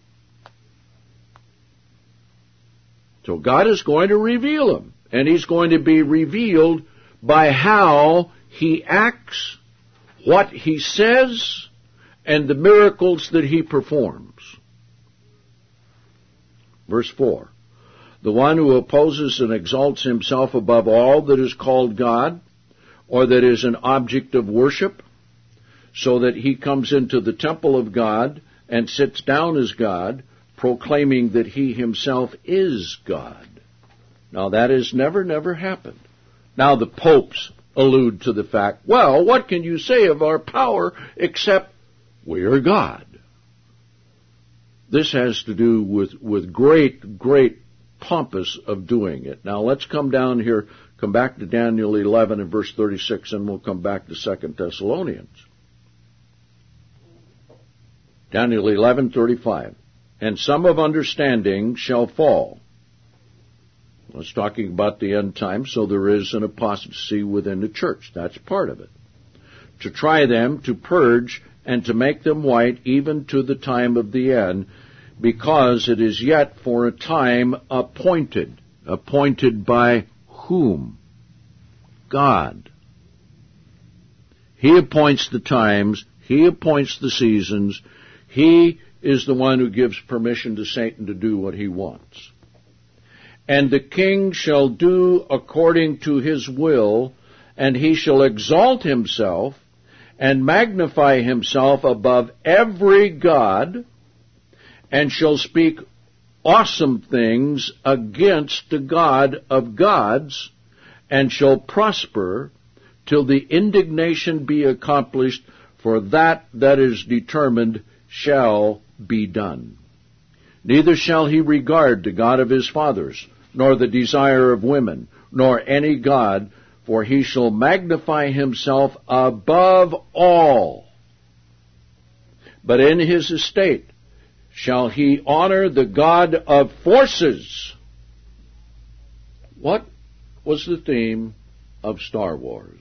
So God is going to reveal him, and he's going to be revealed by how he acts, what he says, and the miracles that he performs. Verse four, the one who opposes and exalts himself above all that is called God, or that is an object of worship, so that he comes into the temple of God and sits down as God, proclaiming that he himself is God. Now that has never, never happened. Now the popes allude to the fact, well, what can you say of our power except we are God? This has to do with, with great, great pompous of doing it. Now let's come down here, come back to Daniel eleven and verse thirty-six, and we'll come back to Second Thessalonians. Daniel eleven thirty-five. And some of understanding shall fall. Well, it's talking about the end time, so there is an apostasy within the church. That's part of it. To try them, to purge, and to make them white, even to the time of the end, because it is yet for a time appointed. Appointed by whom? God. He appoints the times. He appoints the seasons. He is the one who gives permission to Satan to do what he wants. And the king shall do according to his will, and he shall exalt himself and magnify himself above every god, and shall speak awesome things against the God of gods, and shall prosper till the indignation be accomplished, for that that is determined shall be done. Neither shall he regard the God of his fathers, nor the desire of women, nor any god, for he shall magnify himself above all. But in his estate shall he honor the God of forces. What was the theme of Star Wars?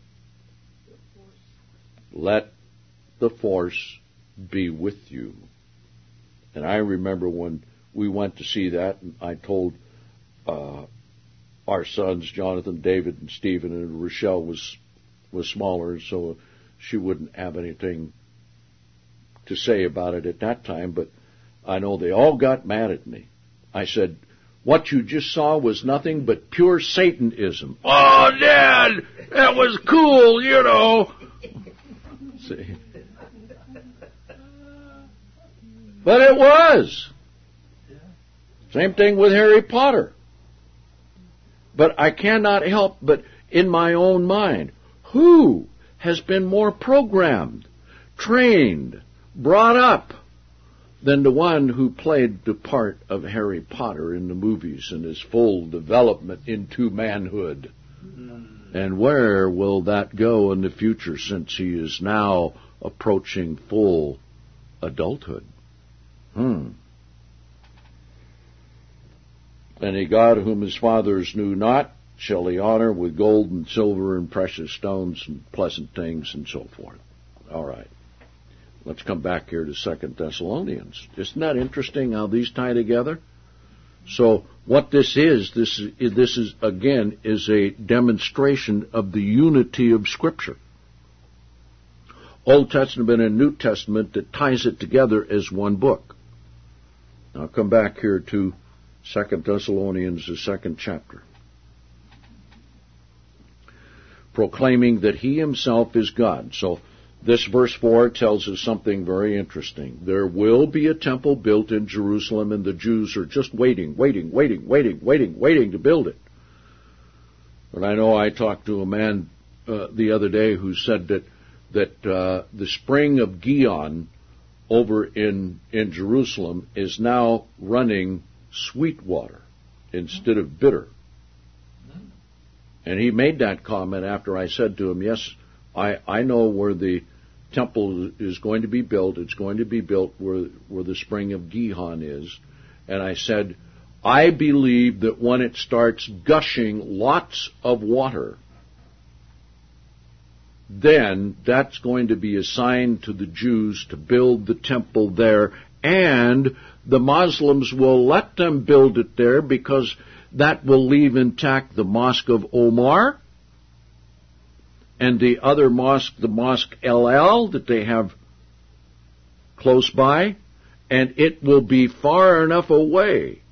Let the Force be with you. And I remember when we went to see that, and I told uh, our sons, Jonathan, David, and Stephen, and Rochelle was was smaller, so she wouldn't have anything to say about it at that time, but I know they all got mad at me. I said, What you just saw was nothing but pure Satanism. Oh, Dad, that was cool, you know. See? But it was. Same thing with Harry Potter. But I cannot help but in my own mind, who has been more programmed, trained, brought up than the one who played the part of Harry Potter in the movies in his full development into manhood? Mm. And where will that go in the future, since he is now approaching full adulthood? Hmm. Any God whom his fathers knew not shall he honor with gold and silver and precious stones and pleasant things and so forth. All right. Let's come back here to Second Thessalonians. Isn't that interesting how these tie together? So what this is, this is, this is again, is a demonstration of the unity of Scripture. Old Testament and New Testament that ties it together as one book. Now come back here to Second Thessalonians, the second chapter. Proclaiming that he himself is God. So this verse four tells us something very interesting. There will be a temple built in Jerusalem, and the Jews are just waiting, waiting, waiting, waiting, waiting, waiting to build it. But I know I talked to a man uh, the other day who said that that uh, the spring of Gihon over in in Jerusalem is now running sweet water instead of bitter. And he made that comment after I said to him, yes, I, I know where the temple is going to be built. It's going to be built where, where the spring of Gihon is. And I said, I believe that when it starts gushing lots of water, then that's going to be a sign to the Jews to build the temple there, and the Muslims will let them build it there because that will leave intact the Mosque of Omar and the other mosque, the Mosque El El, that they have close by, and it will be far enough away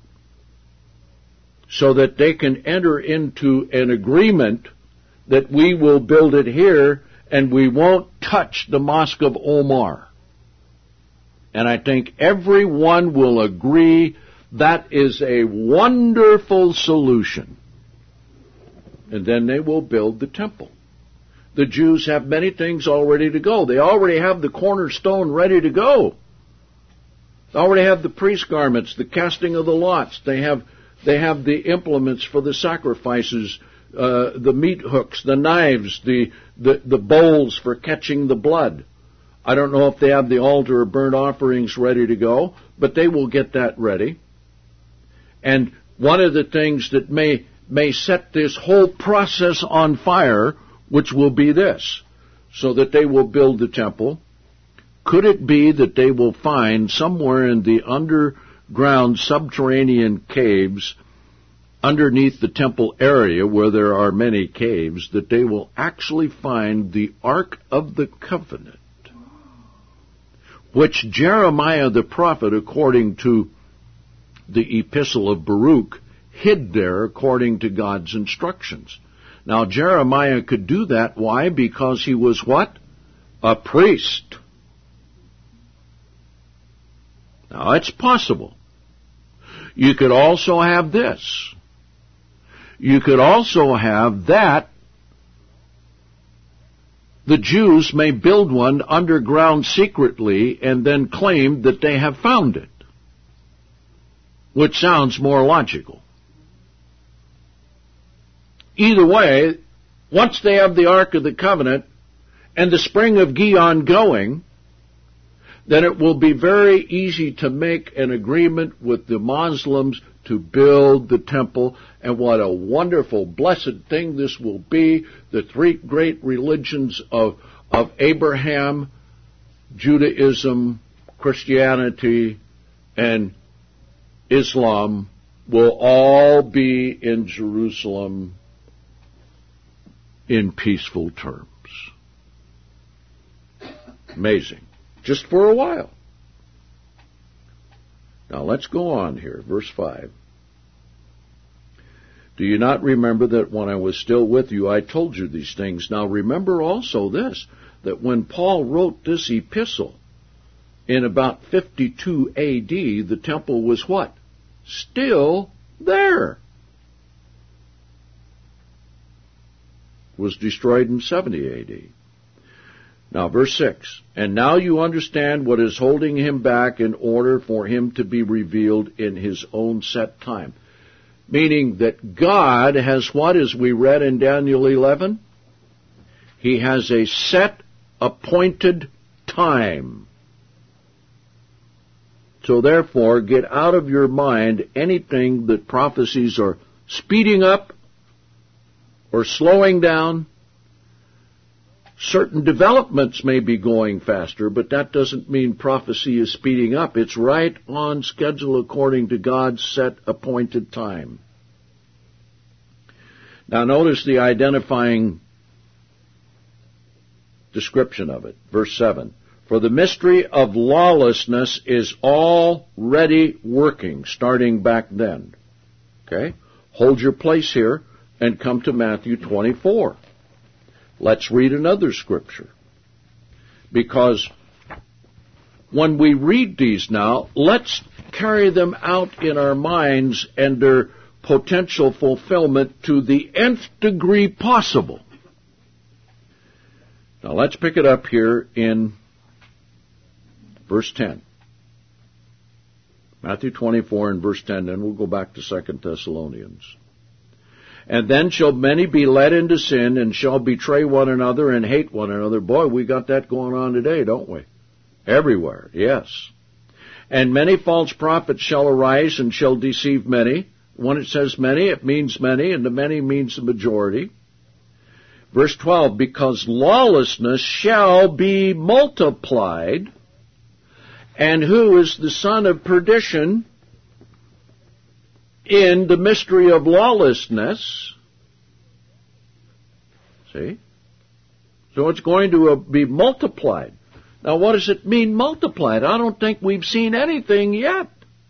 so that they can enter into an agreement that we will build it here and we won't touch the Mosque of Omar. And I think everyone will agree that is a wonderful solution. And then they will build the temple. The Jews have many things all ready to go. They already have the cornerstone ready to go. They already have the priest garments, the casting of the lots. They have they have the implements for the sacrifices, uh, the meat hooks, the knives, the, the the bowls for catching the blood. I don't know if they have the altar of burnt offerings ready to go, but they will get that ready. And one of the things that may may set this whole process on fire, which will be this, so that they will build the temple. Could it be that they will find somewhere in the underground subterranean caves underneath the temple area, where there are many caves, that they will actually find the Ark of the Covenant, which Jeremiah the prophet, according to the epistle of Baruch, hid there according to God's instructions. Now, Jeremiah could do that. Why? Because he was what? A priest. Now, it's possible. You could also have this. You could also have that the Jews may build one underground secretly and then claim that they have found it, which sounds more logical. Either way, once they have the Ark of the Covenant and the spring of Gihon going, then it will be very easy to make an agreement with the Muslims to build the temple. And what a wonderful, blessed thing this will be. The three great religions of, of Abraham, Judaism, Christianity, and Islam will all be in Jerusalem in peaceful terms. Amazing. Just for a while. Now let's go on here. Verse five. Do you not remember that when I was still with you, I told you these things? Now remember also this, that when Paul wrote this epistle, in about fifty-two A D, the temple was what? Still there. Was destroyed in seventy A D. Now, verse six, and now you understand what is holding him back in order for him to be revealed in his own set time. Meaning that God has what, as we read in Daniel eleven? He has a set, appointed time. So therefore, get out of your mind anything that prophecies are speeding up or slowing down. Certain developments may be going faster, but that doesn't mean prophecy is speeding up. It's right on schedule according to God's set appointed time. Now notice the identifying description of it. Verse seven. For the mystery of lawlessness is already working, starting back then. Okay? Hold your place here and come to Matthew twenty-four. Let's read another scripture. Because when we read these now, let's carry them out in our minds and their potential fulfillment to the nth degree possible. Now let's pick it up here in verse ten. Matthew twenty-four and verse ten, then we'll go back to Second Thessalonians. And then shall many be led into sin, and shall betray one another and hate one another. Boy, we got that going on today, don't we? Everywhere, yes. And many false prophets shall arise and shall deceive many. When it says many, it means many, and the many means the majority. Verse twelve, because lawlessness shall be multiplied, and who is the son of perdition in the mystery of lawlessness? See? So it's going to be multiplied. Now what does it mean, multiplied? I don't think we've seen anything yet.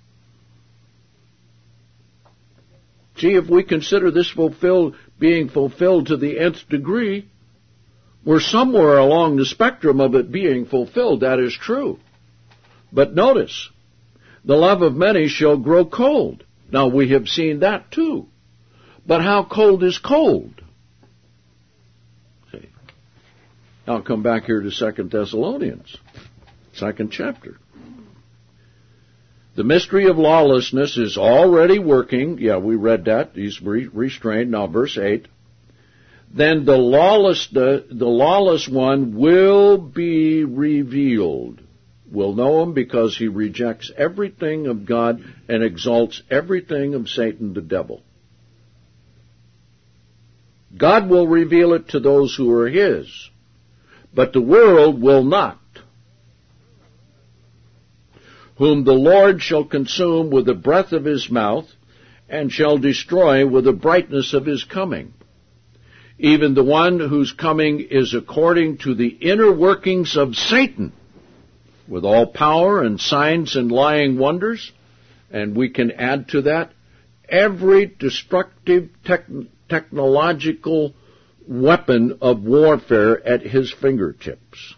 See, if we consider this fulfilled, being fulfilled to the nth degree, we're somewhere along the spectrum of it being fulfilled. That is true. But notice, the love of many shall grow cold. Now, we have seen that too. But how cold is cold? See. I'll come back here to Second Thessalonians, second chapter. The mystery of lawlessness is already working. Yeah, we read that. He's re- restrained. Now, verse eight. Then the lawless, the, the lawless one will be revealed. Will know him because he rejects everything of God and exalts everything of Satan the devil. God will reveal it to those who are his, but the world will not. Whom the Lord shall consume with the breath of his mouth, and shall destroy with the brightness of his coming. Even the one whose coming is according to the inner workings of Satan, with all power and signs and lying wonders, and we can add to that every destructive tech- technological weapon of warfare at his fingertips.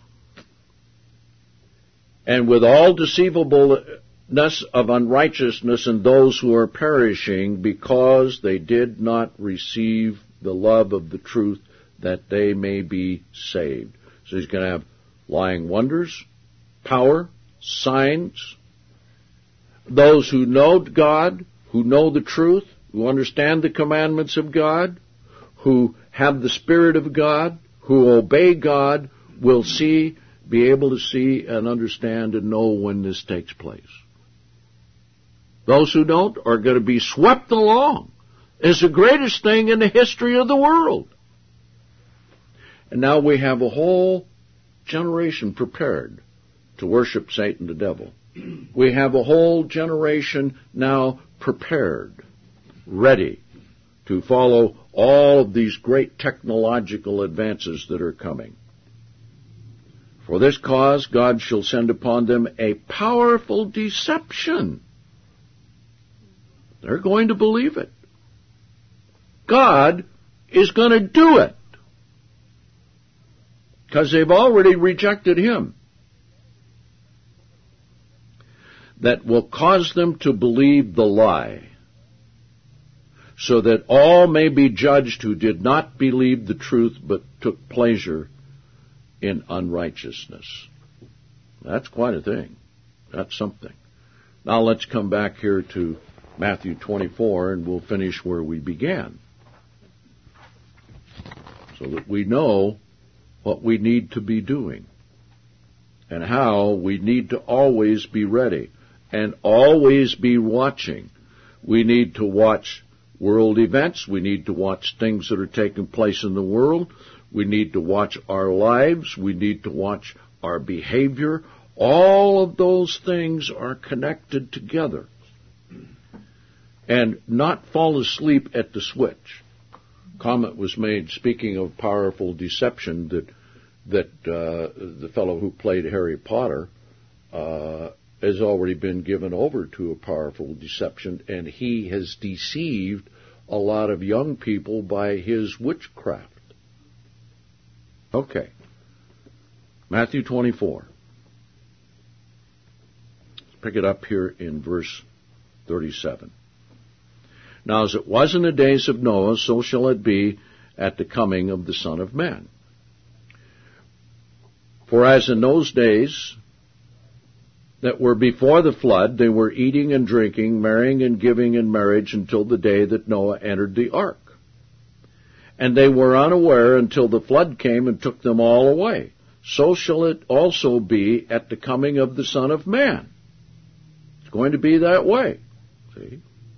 And with all deceivableness of unrighteousness in those who are perishing, because they did not receive the love of the truth, that they may be saved. So he's going to have lying wonders, power, signs. Those who know God, who know the truth, who understand the commandments of God, who have the Spirit of God, who obey God, will see, be able to see and understand and know when this takes place. Those who don't are going to be swept along as the greatest thing in the history of the world. And now we have a whole generation prepared to worship Satan the devil. We have a whole generation now prepared, ready to follow all of these great technological advances that are coming. For this cause God shall send upon them a powerful deception. They're going to believe it. God is going to do it. Because they've already rejected Him. That will cause them to believe the lie, so that all may be judged who did not believe the truth but took pleasure in unrighteousness. That's quite a thing. That's something. Now let's come back here to Matthew twenty-four, and we'll finish where we began, so that we know what we need to be doing and how we need to always be ready and always be watching. We need to watch world events. We need to watch things that are taking place in the world. We need to watch our lives. We need to watch our behavior. All of those things are connected together. And not fall asleep at the switch. Comment was made, speaking of powerful deception, that that uh, the fellow who played Harry Potter uh, has already been given over to a powerful deception, and he has deceived a lot of young people by his witchcraft. Okay. Matthew twenty-four. Let's pick it up here in verse thirty-seven. Now, as it was in the days of Noah, so shall it be at the coming of the Son of Man. For as in those days that were before the flood, they were eating and drinking, marrying and giving in marriage until the day that Noah entered the ark. And they were unaware until the flood came and took them all away. So shall it also be at the coming of the Son of Man. It's going to be that way. See?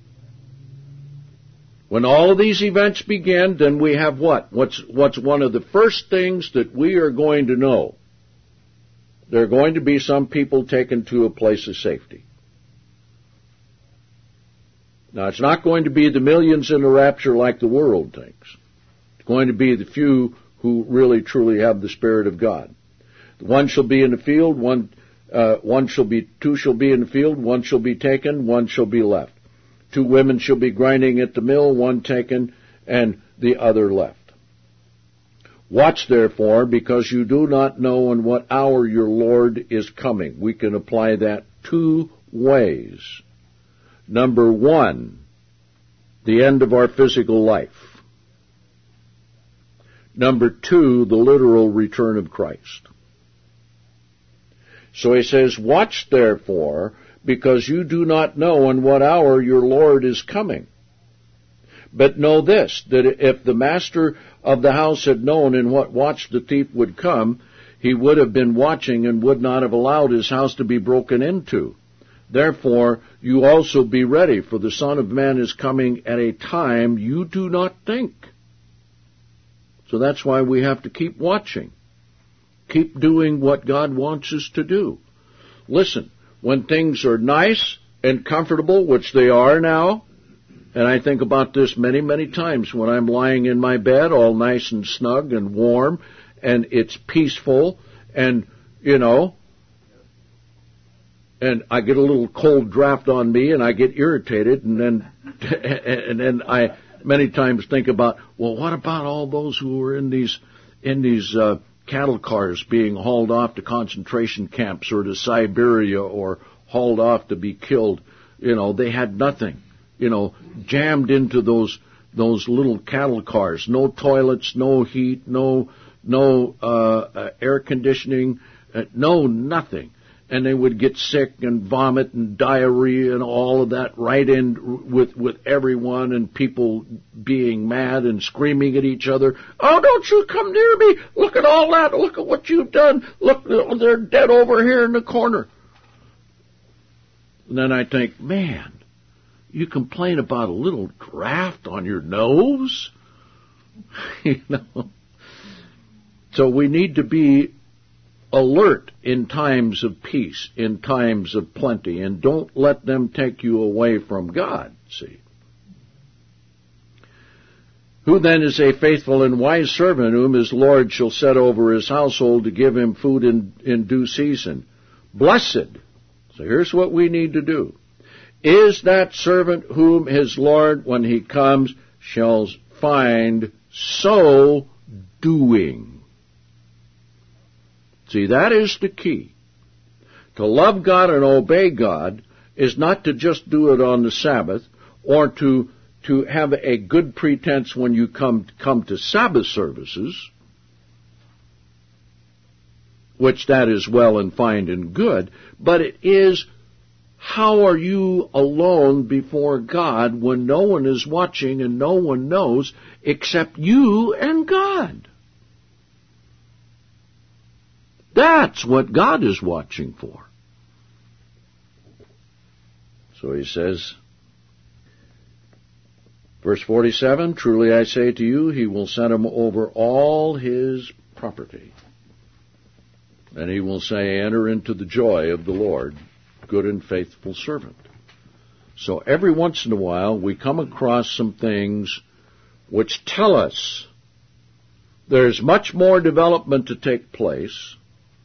When all of these events begin, then we have what? What's, what's one of the first things that we are going to know? There are going to be some people taken to a place of safety. Now, it's not going to be the millions in the rapture like the world thinks. It's going to be the few who really, truly have the Spirit of God. One shall be in the field, one, uh, one shall be, two shall be in the field, one shall be taken, one shall be left. Two women shall be grinding at the mill, one taken and the other left. Watch therefore, because you do not know in what hour your Lord is coming. We can apply that two ways. Number one, the end of our physical life. Number two, the literal return of Christ. So he says, watch therefore, because you do not know in what hour your Lord is coming. But know this, that if the master of the house had known in what watch the thief would come, he would have been watching and would not have allowed his house to be broken into. Therefore, you also be ready, for the Son of Man is coming at a time you do not think. So that's why we have to keep watching. Keep doing what God wants us to do. Listen, when things are nice and comfortable, which they are now, and I think about this many, many times when I'm lying in my bed, all nice and snug and warm, and it's peaceful, and, you know, and I get a little cold draft on me, and I get irritated, and then, and then I many times think about, well, what about all those who were in these, in these uh, cattle cars being hauled off to concentration camps or to Siberia or hauled off to be killed? You know, they had nothing. You know, jammed into those those little cattle cars. No toilets, no heat, no no uh, uh, air conditioning, uh, no nothing. And they would get sick and vomit and diarrhea and all of that right in with with everyone, and people being mad and screaming at each other. Oh, don't you come near me! Look at all that! Look at what you've done! Look, they're dead over here in the corner. And then I think, man, you complain about a little draft on your nose? You know? So we need to be alert in times of peace, in times of plenty, and don't let them take you away from God, see. Who then is a faithful and wise servant whom his Lord shall set over his household to give him food in, in due season? Blessed. So here's what we need to do. Is that servant whom his Lord, when he comes, shall find so doing. See, that is the key. To love God and obey God is not to just do it on the Sabbath or to to have a good pretense when you come come to Sabbath services, which that is well and fine and good, but it is how are you alone before God when no one is watching and no one knows except you and God? That's what God is watching for. So he says, verse forty-seven, truly I say to you, he will set him over all his property. And he will say, enter into the joy of the Lord, good and faithful servant. So every once in a while we come across some things which tell us there's much more development to take place.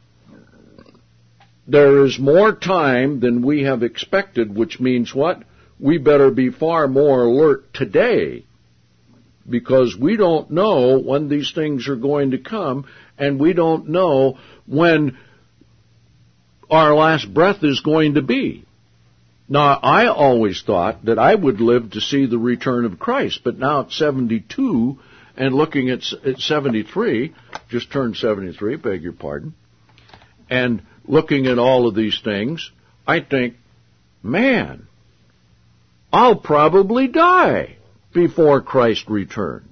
There is more time than we have expected, which means what? We better be far more alert today, because we don't know when these things are going to come, and we don't know when our last breath is going to be. Now, I always thought that I would live to see the return of Christ, but now at seventy-two and looking at, at seventy-three, just turned seventy-three, beg your pardon, and looking at all of these things, I think, man, I'll probably die before Christ returns.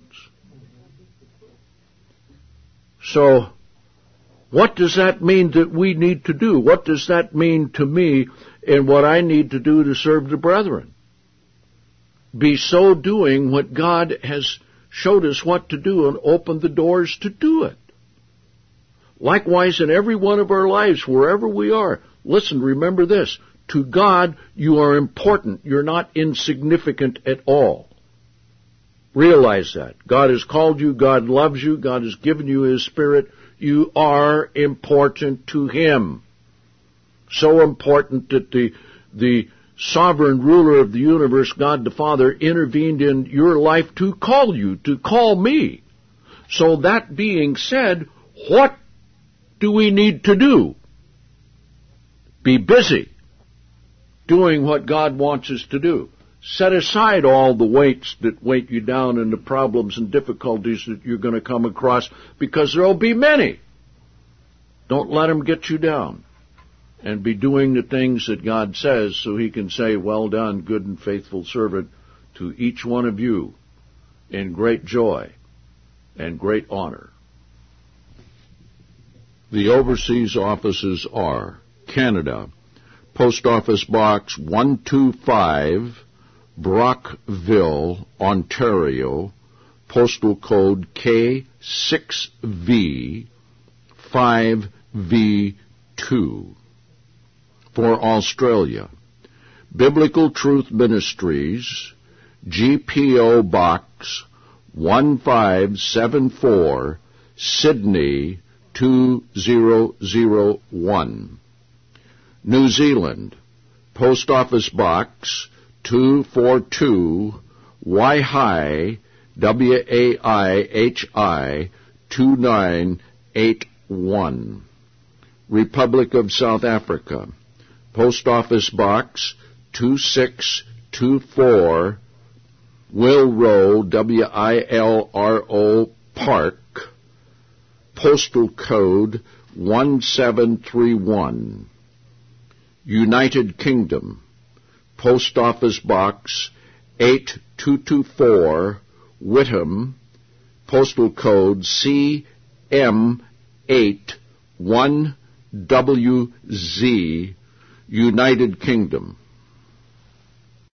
So, what does that mean that we need to do? What does that mean to me in what I need to do to serve the brethren? Be so doing what God has showed us what to do and opened the doors to do it. Likewise, in every one of our lives, wherever we are, listen, remember this, to God, you are important. You're not insignificant at all. Realize that. God has called you, God loves you, God has given you His Spirit. You are important to Him. So important that the, the sovereign ruler of the universe, God the Father, intervened in your life to call you, to call me. So that being said, what do we need to do? Be busy doing what God wants us to do. Set aside all the weights that weight you down and the problems and difficulties that you're going to come across, because there will be many. Don't let them get you down. And be doing the things that God says so He can say, well done, good and faithful servant, to each one of you in great joy and great honor. The overseas offices are Canada, Post Office Box one two five, Brockville, Ontario, postal code K six V five V two. For Australia, Biblical Truth Ministries, G P O Box one five seven four, Sydney two zero zero one. New Zealand, Post Office Box two forty-two, Waihi, W A I H I two nine eight one. Republic of South Africa, Post Office Box two six two four, Wilro, W I L R O Park, postal code one seven three one. United Kingdom, Post Office Box eight two two four, Whitham, postal code C M eight one W Z, United Kingdom.